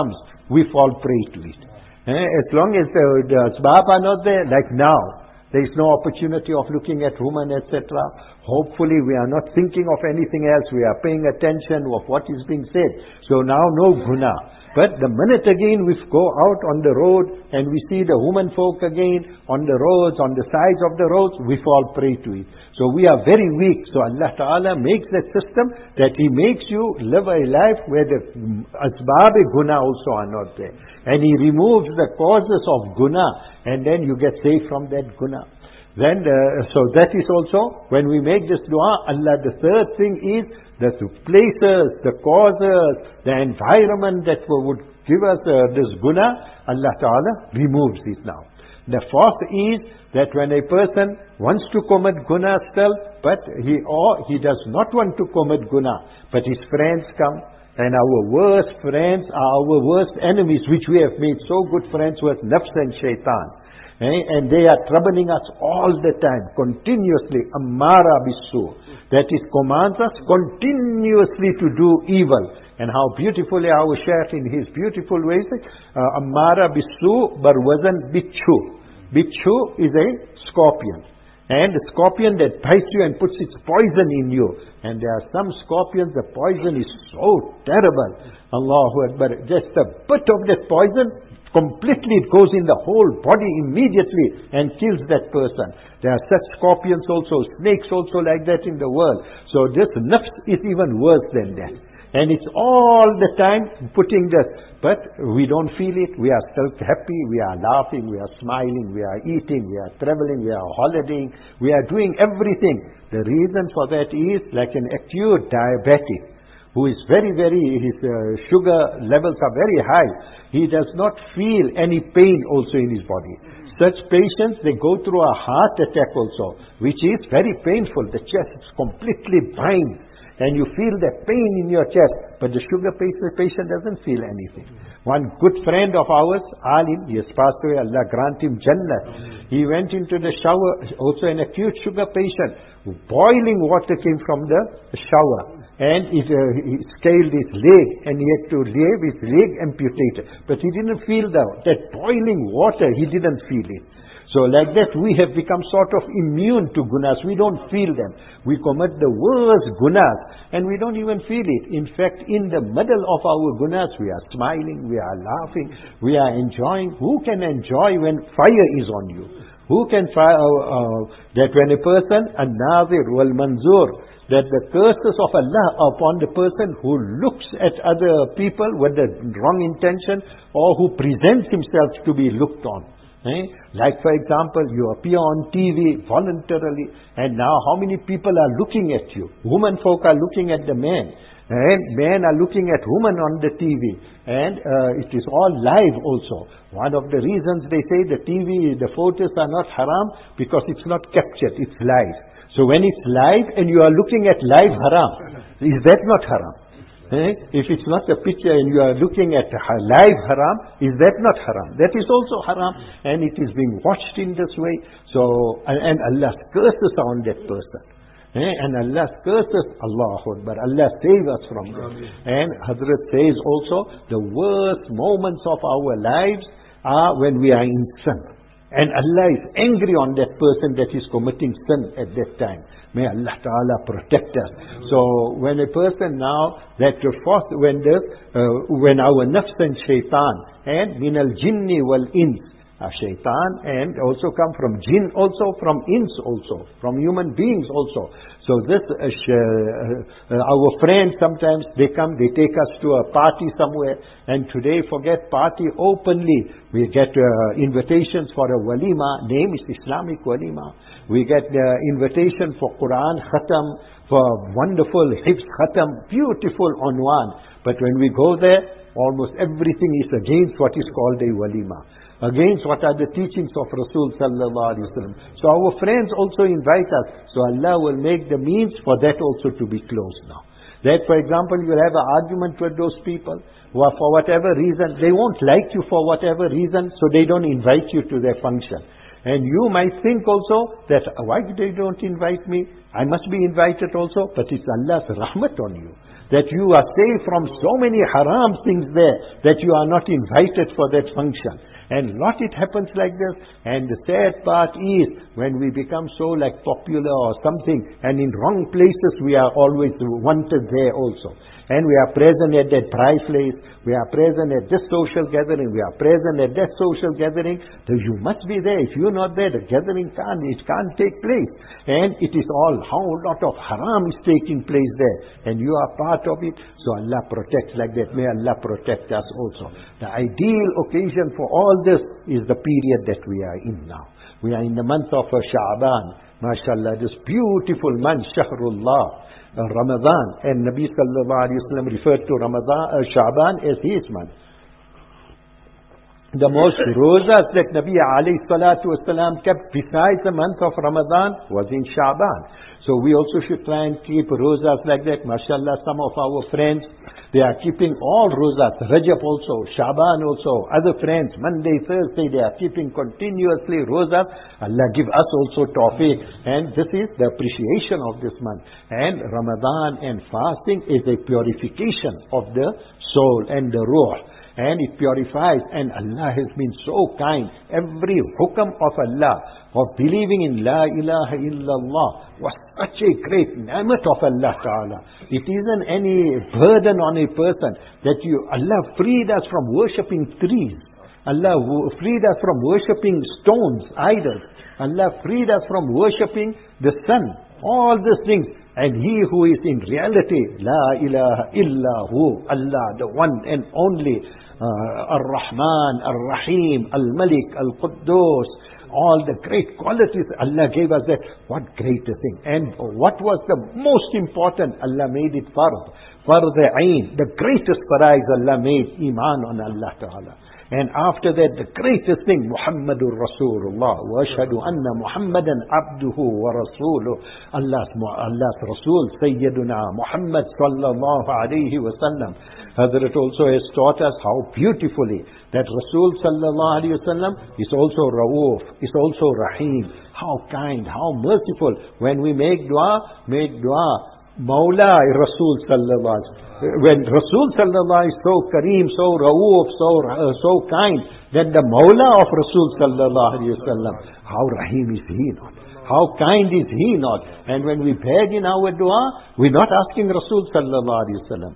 we fall prey to it. Eh? As long as the, the asbab are not there, like now, there is no opportunity of looking at women, et cetera. Hopefully we are not thinking of anything else. We are paying attention of what is being said. So now no guna. But the minute again we go out on the road and we see the women folk again on the roads, on the sides of the roads, we fall prey to it. So we are very weak. So Allah Ta'ala makes that system that He makes you live a life where the asbab-e-guna also are not there. And He removes the causes of guna, and then you get saved from that guna. Then, uh, so that is also, when we make this dua, Allah, the third thing is that the places, the causes, the environment that would give us uh, this guna, Allah Ta'ala removes it now. The fourth is that when a person wants to commit guna still, but he or he does not want to commit guna, but his friends come, and our worst friends are our worst enemies, which we have made so good friends with nafs and shaitan. Eh? And they are troubling us all the time, continuously. Ammara bisu. That is, commands us continuously to do evil. And how beautifully our Shaykh in his beautiful way says, uh, Ammara bisu bar wazan bichu. Bichu is a scorpion. And the scorpion that bites you and puts its poison in you. And there are some scorpions, the poison is so terrible. Allahu Akbar. Just a bit of that poison, completely it goes in the whole body immediately and kills that person. There are such scorpions also, snakes also like that in the world. So this nafs is even worse than that. And it's all the time putting this. But we don't feel it. We are still happy. We are laughing. We are smiling. We are eating. We are traveling. We are holidaying. We are doing everything. The reason for that is like an acute diabetic who is very, very, his uh, sugar levels are very high. He does not feel any pain also in his body. Such patients, they go through a heart attack also, which is very painful. The chest is completely binds, and you feel that pain in your chest, but the sugar patient doesn't feel anything. One good friend of ours, Alim, he has passed away, Allah grant him Jannah. He went into the shower, also an acute sugar patient. Boiling water came from the shower. And it, uh, he scaled his leg, and he had to leave his leg amputated. But he didn't feel the, that boiling water, he didn't feel it. So like that, we have become sort of immune to gunas. We don't feel them. We commit the worst gunas, and we don't even feel it. In fact, in the middle of our gunas, we are smiling, we are laughing, we are enjoying. Who can enjoy when fire is on you? Who can fire, uh, uh, that when a person, an-nazir wal-manzur, that the curses of Allah upon the person who looks at other people with the wrong intention, or who presents himself to be looked on. Eh? Like for example, you appear on T V voluntarily, and now how many people are looking at you? Women folk are looking at the men, and men are looking at women on the T V, and uh, it is all live also. One of the reasons they say the T V, the photos are not haram, because it's not captured, it's live. So when it's live and you are looking at live haram, is that not haram? Eh? If it's not a picture and you are looking at live haram, is that not haram? That is also haram, and it is being watched in this way. So, and, and Allah's curses are on that person. Eh? And Allah's curses, Allahu Akbar, Allah save us from that. And Hazrat says also, the worst moments of our lives are when we are in sin. And Allah is angry on that person that is committing sin at that time. May Allah Ta'ala protect us. So when a person now, that first, when the, uh, when our nafs and shaitan, and min al jinni wal ins, uh, shaitan, and also come from jinn, also from ins also, from human beings also. So this, uh, sh uh, our friends sometimes, they come, they take us to a party somewhere, and today forget party openly. We get uh, invitations for a walima, name is Islamic walima. We get the uh, invitation for Quran khatam, for wonderful hifz khatam, beautiful unwan. But when we go there, almost everything is against what is called a walima, against what are the teachings of Rasul sallallahu alaihi wasallam. So our friends also invite us. So Allah will make the means for that also to be closed now. That, for example, you will have an argument with those people who are, for whatever reason, they won't like you for whatever reason, so they don't invite you to their function. And you might think also that, why they don't invite me? I must be invited also, but it's Allah's rahmat on you. that you are safe from so many haram things there that you are not invited for that function. And lot it happens like this. And the sad part is when we become so like popular or something, and in wrong places we are always wanted there also. And we are present at that dry place, we are present at this social gathering, we are present at that social gathering. So you must be there. If you're not there, the gathering can't, it can't take place. And it is all, how lot of haram is taking place there. And you are part of it. So Allah protects like that. May Allah protect us also. The ideal occasion for all this is the period that we are in now. We are in the month of Sha'ban. MashaAllah, this beautiful month, Shahrullah. Uh, Ramadan, and Nabi sallallahu alayhi wa sallam referred to Ramadan, uh, Sha'ban as his month. The most rozas that Nabi alayhi salatu wasalam kept besides the month of Ramadan was in Sha'ban. So we also should try and keep rozas like that. MashaAllah, some of our friends, they are keeping all rozas, Rajab also, Sha'ban also, other friends, Monday, Thursday, they are keeping continuously rozas. Allah give us also tawfiq. And this is the appreciation of this month. And Ramadan and fasting is a purification of the soul and the ruh. And it purifies, and Allah has been so kind. Every hukam of Allah, of believing in La ilaha illallah, was such a great ni'mat of Allah Ta'ala. It isn't any burden on a person that you, Allah freed us from worshipping trees. Allah freed us from worshipping stones, idols. Allah freed us from worshipping the sun. All these things. And He who is in reality, La ilaha illahu, Allah, the one and only, uh, Ar-Rahman, Ar-Rahim, Al-Malik, Al-Quddus, all the great qualities Allah gave us that. What greater thing. And what was the most important? Allah made it fard. Fard ayn. The greatest prize Allah made, Iman on Allah Ta'ala. And after that, the greatest thing, Muhammadur Rasulullah. Wa ashhadu anna Muhammadan abduhu wa rasuluh. Allah's, Allah's Rasul, Sayyiduna Muhammad sallallahu alayhi wa sallam. Hazrat also has taught us how beautifully that Rasul sallallahu alayhi wa sallam is also Rauf, is also Rahim. How kind, how merciful. When we make dua, make dua. Mawla Rasul sallallahu alaihi wasallam. When Rasul sallallahu alaihi wasallam is so kareem, so rauf, so uh, so kind, then the Mawla of Rasul sallallahu alaihi wasallam, how rahim is he not? How kind is he not? And when we beg in our dua, we're not asking Rasul sallallahu alaihi wasallam.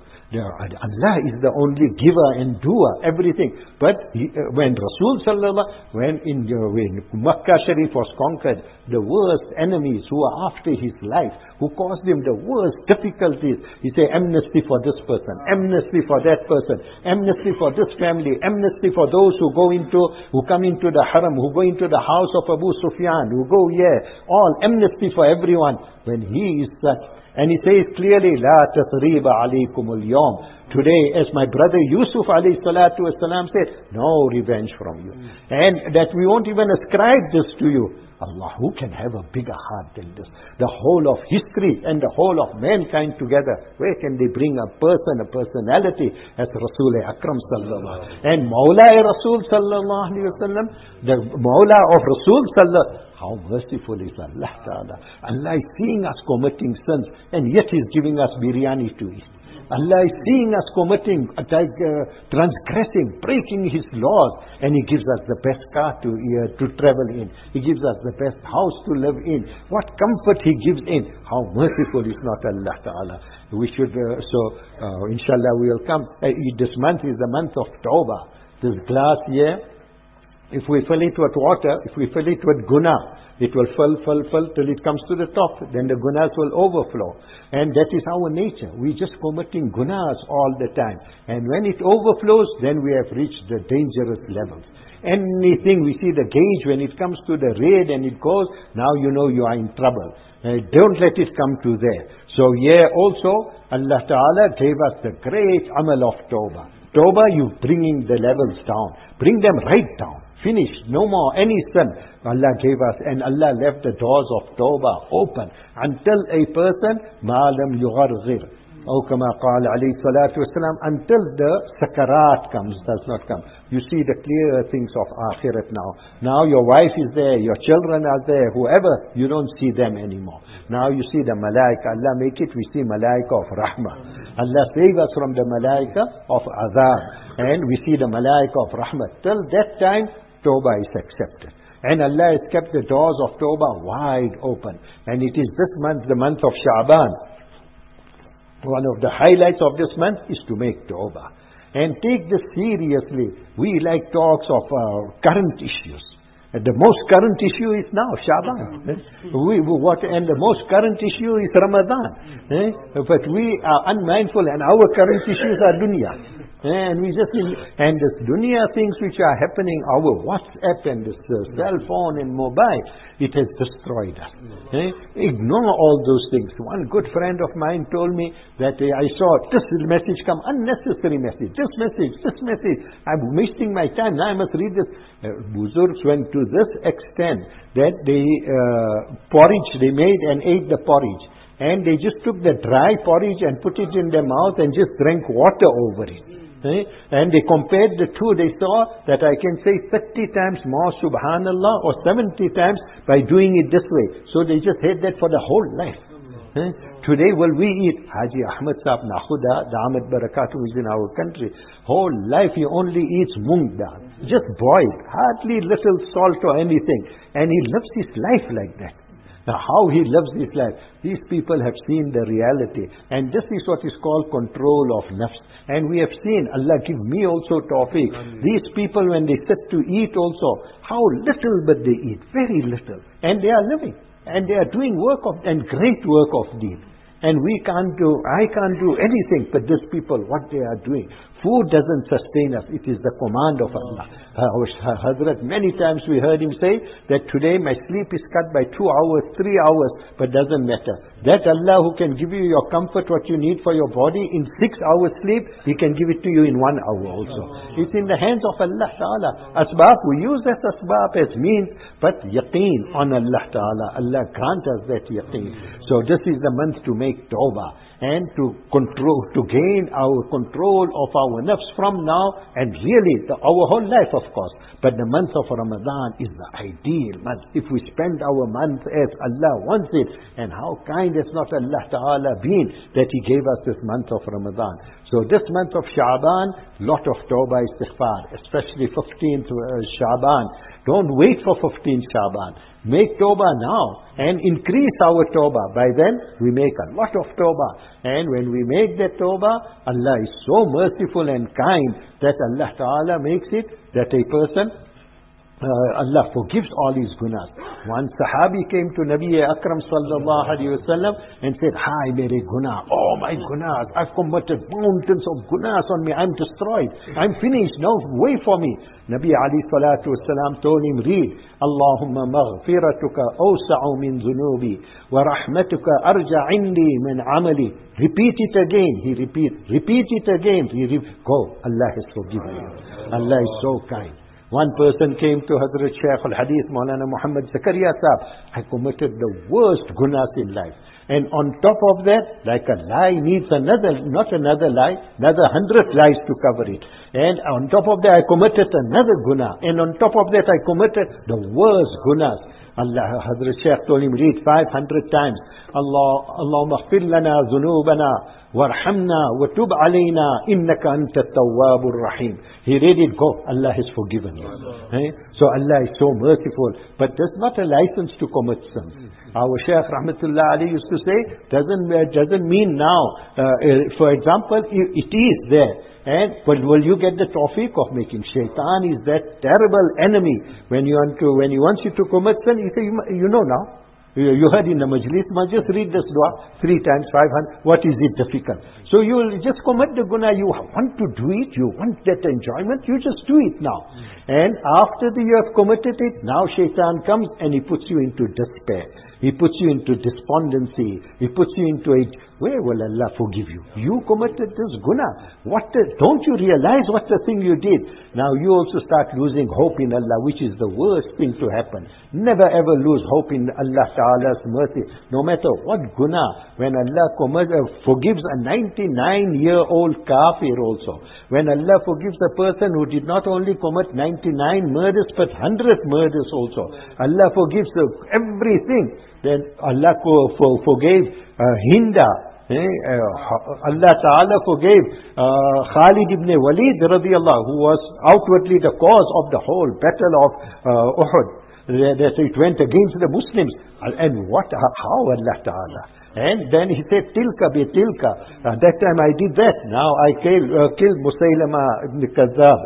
Allah is the only giver and doer, everything. But he, uh, when Rasul sallallahu, when in uh, when Makkah Sharif was conquered, the worst enemies who are after his life, who caused him the worst difficulties, he said amnesty for this person, amnesty for that person, amnesty for this family, amnesty for those who go into, who come into the haram, who go into the house of Abu Sufyan, who go here, all amnesty for everyone. When he is such. And he says clearly, La tasriba alaykum al-yawm. Today, as my brother Yusuf alayhi salatu wasalam said, no revenge from you. And that we won't even ascribe this to you. Allah, who can have a bigger heart than this? The whole of history and the whole of mankind together. Where can they bring a person, a personality as Rasul Akram sallallahu and Mawla Rasul sallallahu alayhi wa sallam, the Mawla of Rasul sallallahu. How merciful is Allah Ta'ala. Allah is seeing us committing sins, and yet He's giving us biryani to eat. Allah is seeing us committing, uh, transgressing, breaking His laws, and He gives us the best car to uh, to travel in. He gives us the best house to live in. What comfort He gives in. How merciful is not Allah Ta'ala. We should, uh, so uh, inshallah we will come. Uh, this month is the month of Tawbah. This glass here, if we fill it with water, if we fill it with guna, it will fill, fill, fill till it comes to the top. Then the gunas will overflow. And that is our nature. We're just committing gunas all the time. And when it overflows, then we have reached the dangerous levels. Anything, we see the gauge, when it comes to the red and it goes, now you know you are in trouble. Uh, don't let it come to there. So here also, Allah Ta'ala gave us the great amal of Tawbah. Tawbah, you bringing the levels down. Bring them right down. Finish. No more any sin. Allah gave us, and Allah left the doors of Tawbah open until a person, ma'alam yugharghir. أو كما قال عليه الصلاة والسلام, until the sakarat comes, does not come. You see the clear things of akhirat now. Now your wife is there, your children are there, whoever, you don't see them anymore. Now you see the malaika. Allah make it, we see malaika of rahmah. Allah save us from the malaika of azab. And we see the malaika of rahmah. Till that time, tawbah is accepted. And Allah has kept the doors of tawbah wide open. And it is this month, the month of Sha'ban. One of the highlights of this month is to make tawbah. And take this seriously. We like talks of uh, current issues. And the most current issue is now Sha'ban. we, what, and the most current issue is Ramadan. Eh? But we are unmindful, and our current issues are dunya. And we just and this dunya things which are happening, our WhatsApp and this uh, cell phone and mobile, it has destroyed us. Eh? Ignore all those things. One good friend of mine told me that uh, I saw this message come, unnecessary message, this message, this message. I'm wasting my time. Now I must read this. Uh, Buzurgs went to this extent that they uh, porridge they made and ate the porridge, and they just took the dry porridge and put it in their mouth and just drank water over it. Eh? And they compared the two. They saw that I can say thirty times more subhanallah or seventy times by doing it this way. So they just had that for the whole life. Eh? Today will we eat? Haji Ahmed Saab Nakhuda, Damat Barakatuh is in our country. Whole life he only eats mung dal. Just boiled, hardly little salt or anything. And he lives his life like that. Now how he lives his life, these people have seen the reality. And this is what is called control of nafs. And we have seen, Allah give me also tawfiq. These people when they sit to eat also, how little but they eat, very little. And they are living. And they are doing work of, and great work of deen. And we can't do, I can't do anything, but these people, what they are doing. Food doesn't sustain us, it is the command of Allah. Uh, Hazrat, many times we heard him say that today my sleep is cut by two hours, three hours, but doesn't matter. That Allah who can give you your comfort, what you need for your body in six hours sleep, He can give it to you in one hour also. It's in the hands of Allah Ta'ala. Asbab, we use that asbab as means, but yaqeen on Allah Ta'ala. Allah grant us that yaqeen. So this is the month to make tawbah. And to control, to gain our control of our nafs from now, and really the, our whole life of course. But the month of Ramadan is the ideal month. If we spend our month as Allah wants it, and how kind has not Allah Ta'ala been that He gave us this month of Ramadan. So this month of Sha'ban, lot of tawbah istighfar, especially fifteenth Sha'ban. Don't wait for fifteenth Sha'ban. Make tawbah now and increase our tawbah. By then we make a lot of tawbah. And when we make that tawbah, Allah is so merciful and kind that Allah Ta'ala makes it that a person, uh, Allah forgives all his gunas. One Sahabi came to Nabi Akram Sallallahu Alaihi Wasallam and said, "Hi, mere guna. Oh, my gunas. I've committed mountains of gunas on me. I'm destroyed. I'm finished. No way for me." Nabi alayhi salatu wasalam told him, read, Allahumma maghfiratuka awsa'u min dhunubi wa rahmatuka arja indi min amali. Repeat it again. He repeat. Repeat it again. He re Go. Allah has forgiven you. Allah is so kind. One person came to Hazrat Shaykh al-Hadith Maulana Muhammad Zakaria Saab. I committed the worst gunas in life. And on top of that, like a lie needs another, not another lie, another hundred lies to cover it. And on top of that, I committed another guna. And on top of that, I committed the worst gunas. Allah, Hazrat Shaykh told him, read five hundred times. Allah, Allahumma khfir lana dhunubana, warhamna, wa tub alayna, innaka anta tawwabur rahim. He read it, go, Allah has forgiven you. Eh? So Allah is so merciful. But that's not a license to commit sins. Our Shaykh Rahmatullah Ali used to say, doesn't, uh, doesn't mean now, uh, uh, for example, it, it is there. And but will you get the tawfiq of making? Shaitan is that terrible enemy. When you want to, when he wants you to commit sin, you say, you, you know now. You, you heard in the majlis, just read this dua three times, five hundred. What is it difficult? So you will just commit the guna. You want to do it. You want that enjoyment. You just do it now. And after the, you have committed it, now Shaitan comes and he puts you into despair. He puts you into despondency. He puts you into it. Where will Allah forgive you? You committed this guna. What the, don't you realize what the thing you did? Now you also start losing hope in Allah, which is the worst thing to happen. Never ever lose hope in Allah Ta'ala's mercy. No matter what guna, when Allah commit, uh, forgives a ninety-nine-year-old kafir also. When Allah forgives a person who did not only commit ninety-nine murders, but one hundred murders also. Allah forgives uh, everything. Then Allah for, forgave uh, Hinda. Eh, uh, Allah Ta'ala forgave uh, Khalid ibn Walid radiallahu, who was outwardly the cause of the whole battle of uh, Uhud. That it went against the Muslims. And what, how Allah Ta'ala? And then he said, Tilka bi tilka. Uh, that time I did that. Now I killed, uh, killed Musaylama ibn Kazzab.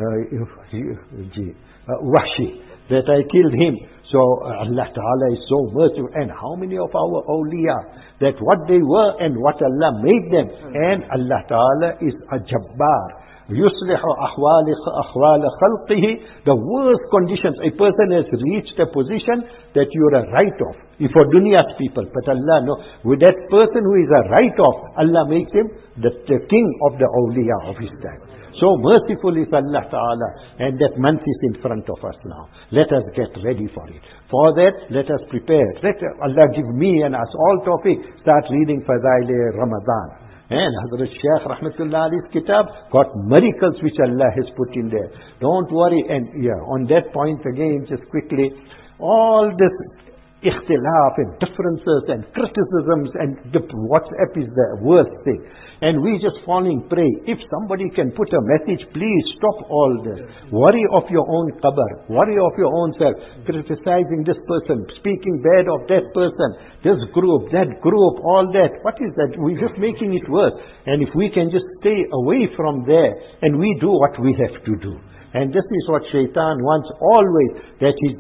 Uh, Wahshi. That I killed him. So Allah Ta'ala is so merciful. And how many of our awliya, that what they were and what Allah made them. And Allah Ta'ala is a Jabbar. يُصْلِحُ أَحْوَالِ أَحْوَالَ خَلْقِهِ. The worst conditions. A person has reached a position that you are a write-off. For Dunya's people. But Allah, no. With that person who is a write-off, Allah makes him the, the king of the awliya of his time. So merciful is Allah Ta'ala, and that month is in front of us now. Let us get ready for it. For that, let us prepare. Let Allah give me and us all tawfiq. Start reading Fadail Ramadan. And Hazrat Shaykh Rahmatullah Ali's kitab got miracles which Allah has put in there. Don't worry. And yeah, on that point again, just quickly, all this ikhtilaf and differences and criticisms and the WhatsApp is the worst thing. And we just falling prey. If somebody can put a message, please stop all this. Worry of your own qabr. Worry of your own self. Criticizing this person, speaking bad of that person, this group, that group, all that. What is that? We're just making it worse. And if we can just stay away from there and we do what we have to do. And this is what Shaitan wants always, that he,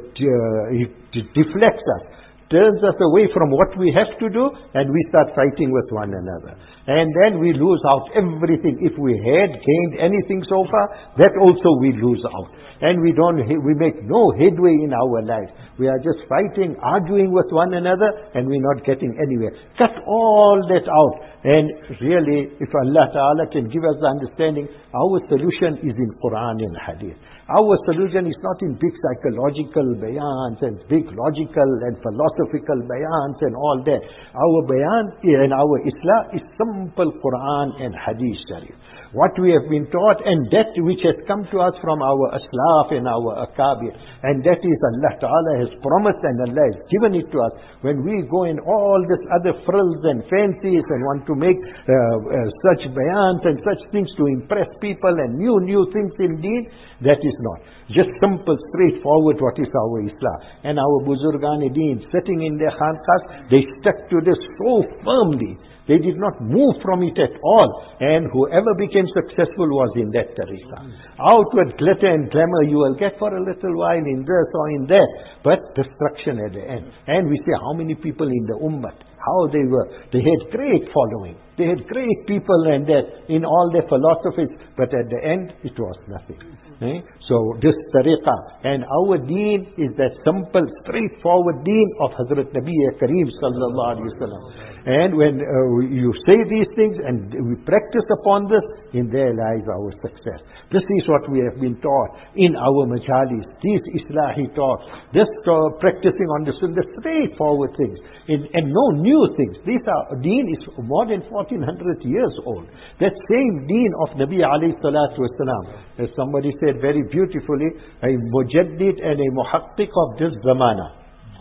uh, he deflects us, turns us away from what we have to do, and we start fighting with one another. And then we lose out everything. If we had gained anything so far, that also we lose out. And we don't, we make no headway in our life. We are just fighting, arguing with one another, and we're not getting anywhere. Cut all that out. And really, if Allah Ta'ala can give us the understanding, our solution is in Quran and Hadith. Our solution is not in big psychological bayans and big logical and philosophical bayans and all that. Our bayan and our Islam is simple Quran and Hadith Sharif. What we have been taught, and that which has come to us from our Aslaf and our Akabir. And that is Allah Ta'ala has promised and Allah has given it to us. When we go in all this other frills and fancies and want to make uh, uh, such bayans and such things to impress people and new, new things in deen, that is not. Just simple, straightforward what is our Islam. And our Buzurgan-e-Deen sitting in their khanqahs, they stuck to this so firmly. They did not move from it at all. And whoever became successful was in that tariqah. Outward glitter and glamour you will get for a little while in this or in that. But destruction at the end. And we see how many people in the ummah, how they were. They had great following. They had great people and that in all their philosophies. But at the end, it was nothing. Eh? So this tariqah and our deen is that simple, straightforward deen of Hazrat Nabi Kareem Sallallahu Alaihi Wasallam. And when uh, you say these things and we practice upon this, in there lies our success. This is what we have been taught in our majalis, these Islahi talks, this uh, practicing on the sunnah, straightforward things, in, and no new things. These are, deen is more than fourteen hundred years old. That same deen of Nabi alayhi salatu wasalam, as somebody said very beautifully, a mujaddid and a muhaqqiq of this zamana.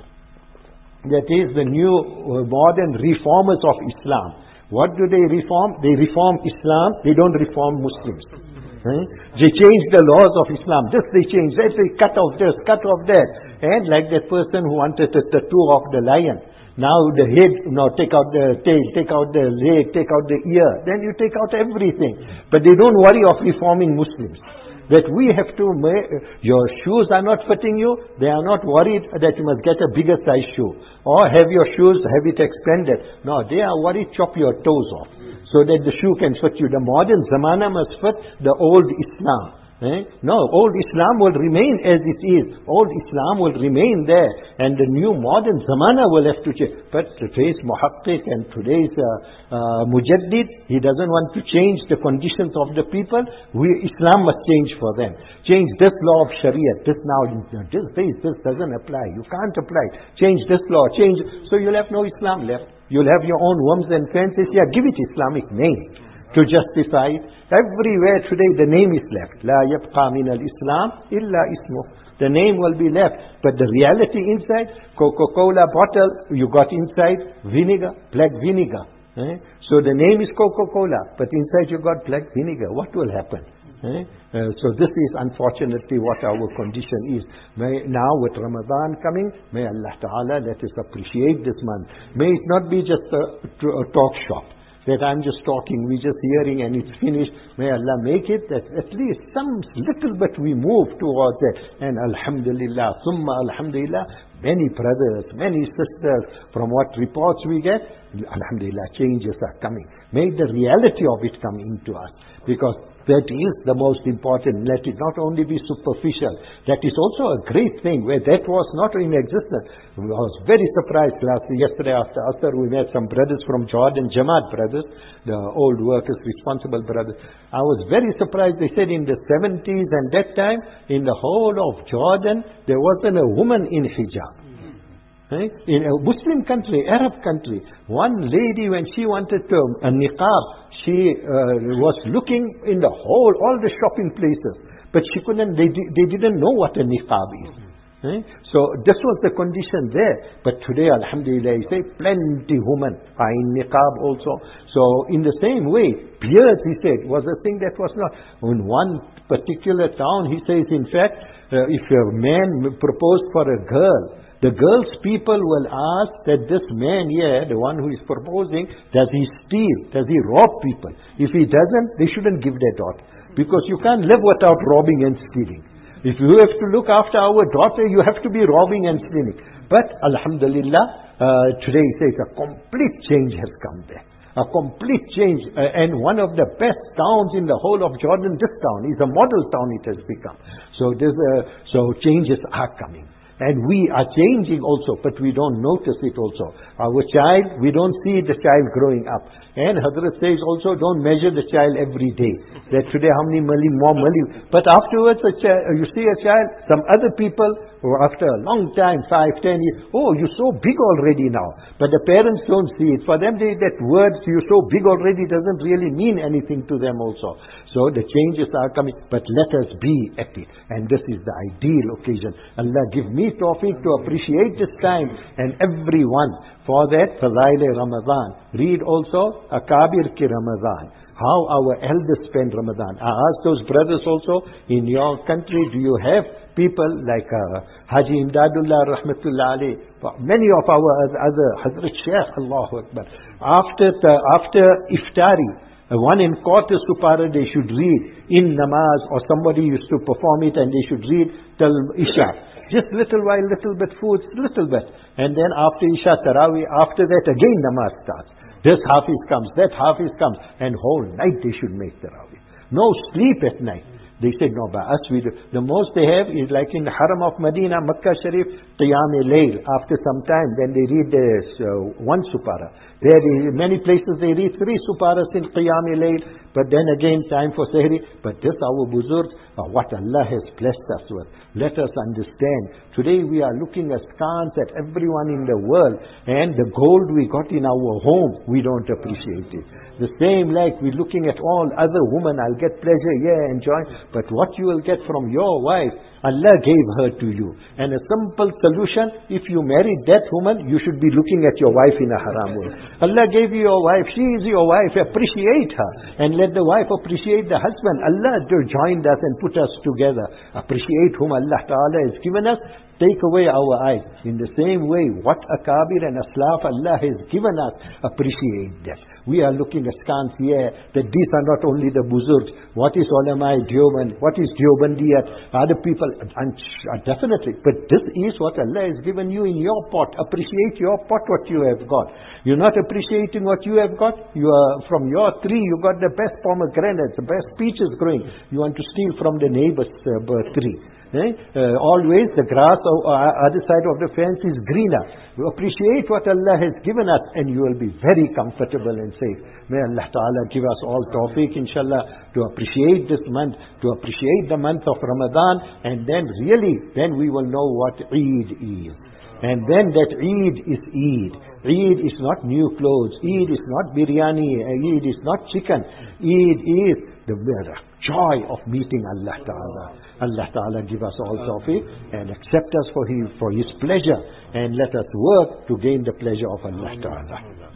That is the new uh, modern reformers of Islam. What do they reform? They reform Islam, they don't reform Muslims. Hmm? They change the laws of Islam. This they change, that they cut off this, cut off that. And like that person who wanted a tattoo of the lion. Now the head, now take out the tail, take out the leg, take out the ear. Then you take out everything. But they don't worry of reforming Muslims. That we have to make, your shoes are not fitting you, they are not worried that you must get a bigger size shoe. Or have your shoes, have it expanded. No, they are worried, chop your toes off. So that the shoe can fit you. The modern zamana must fit the old Islam. Eh? No, old Islam will remain as it is. Old Islam will remain there, and the new modern zamana will have to change. But today's muhaqqiq and today's uh, uh, mujaddid, he doesn't want to change the conditions of the people. We Islam must change for them. Change this law of Sharia. This now, this this, this doesn't apply. You can't apply. Change this law. Change. So you'll have no Islam left. You'll have your own whims and fancies. Yeah, give it Islamic name to justify it. Everywhere today the name is left. La yabqa min al-Islam illa ismuh. The name will be left. But the reality inside, Coca-Cola bottle, you got inside vinegar, black vinegar. Eh? So the name is Coca-Cola, but inside you got black vinegar. What will happen? Eh? Uh, so this is unfortunately what our condition is. May, now with Ramadan coming, may Allah Ta'ala let us appreciate this month. May it not be just a, a talk shop, that I'm just talking, we're just hearing and it's finished. May Allah make it that at least some little bit we move towards that. And Alhamdulillah, Summa Alhamdulillah, many brothers, many sisters, from what reports we get, Alhamdulillah, changes are coming. May the reality of it come into us, because that is the most important. Let it not only be superficial. That is also a great thing, where that was not in existence. I was very surprised last yesterday after Asr, we met some brothers from Jordan, Jamaat brothers, the old workers, responsible brothers. I was very surprised. They said in the seventies and that time, in the whole of Jordan, there wasn't a woman in hijab. In a Muslim country, Arab country, one lady, when she wanted to, a niqab, she uh, was looking in the whole, all the shopping places, but she couldn't, they, they didn't know what a niqab is. Eh? So this was the condition there. But today, Alhamdulillah, he say plenty women are in niqab also. So in the same way, beards, he said, was a thing that was not. In one particular town, he says, in fact, uh, if a man proposed for a girl, the girl's people will ask that this man here, the one who is proposing, does he steal? Does he rob people? If he doesn't, they shouldn't give their daughter. Because you can't live without robbing and stealing. If you have to look after our daughter, you have to be robbing and stealing. But Alhamdulillah, uh, today he says a complete change has come there. A complete change. Uh, and one of the best towns in the whole of Jordan, this town is a model town it has become. So, there's a, so changes are coming. And we are changing also, but we don't notice it also. Our child, we don't see the child growing up. And Hazrat says also, don't measure the child every day. That today how many mali, more mali. But afterwards, a child, you see a child, some other people, or after a long time, five, ten years, oh, you're so big already now. But the parents don't see it. For them, they, that word, you're so big already, doesn't really mean anything to them also. So the changes are coming, but let us be at it. And this is the ideal occasion. Allah give me tawfiq to appreciate this time, and everyone. For that, Fadail Ramadan. Read also Akabir Ki Ramadan. How our elders spend Ramadan. I ask those brothers also, in your country, do you have people like uh, Haji Imdadullah Rahmatullah Ali, many of our other, Hazrat Shaykh, Allahu Akbar. After, the, after Iftari, uh, one in quarter supara they should read in namaz, or somebody used to perform it and they should read till Isha. Just little while, little bit food, little bit. And then after Isha Taraweeh, after that again namaz starts. This Hafiz comes, that Hafiz comes, and whole night they should make Taraweeh. No sleep at night. They said, no, by us we do. The most they have is like in the Haram of Medina, Makkah Sharif, Qiyam-e-Layl. After some time, then they read this, uh, one supara. There, in many places they read three suparas in Qiyam-e-Layl. But then again, time for Sahri. But this our Buzurg, uh, what Allah has blessed us with. Let us understand. Today we are looking askance at everyone in the world. And the gold we got in our home, we don't appreciate it. The same like we're looking at all other women. I'll get pleasure, yeah, enjoy. But what you will get from your wife, Allah gave her to you. And a simple solution, if you marry that woman, you should be looking at your wife in a haram way. Allah gave you your wife, she is your wife, appreciate her. And let the wife appreciate the husband. Allah joined us and put us together. Appreciate whom Allah Ta'ala has given us. Take away our eyes. In the same way, what akabir and aslaf Allah has given us, appreciate that. We are looking askance here that these are not only the buzurgs. What is ulama Deoband? What is Deobandiyat? Other people, and definitely. But this is what Allah has given you in your pot. Appreciate your pot, what you have got. You're not appreciating what you have got. You are, from your tree, you got the best pomegranates, the best peaches growing. You want to steal from the neighbor's uh, tree. Eh? Uh, always the grass on uh, other side of the fence is greener. You appreciate what Allah has given us and you will be very comfortable and safe. May Allah Ta'ala give us all tawfiq, inshallah, to appreciate this month, to appreciate the month of Ramadan, and then really, then we will know what Eid is. And then that Eid is Eid. Eid is not new clothes. Eid is not biryani. Eid is not chicken. Eid is the joy of meeting Allah Ta'ala. Allah Ta'ala give us all tawfiq and accept us for His, for His pleasure, and let us work to gain the pleasure of Allah Ta'ala.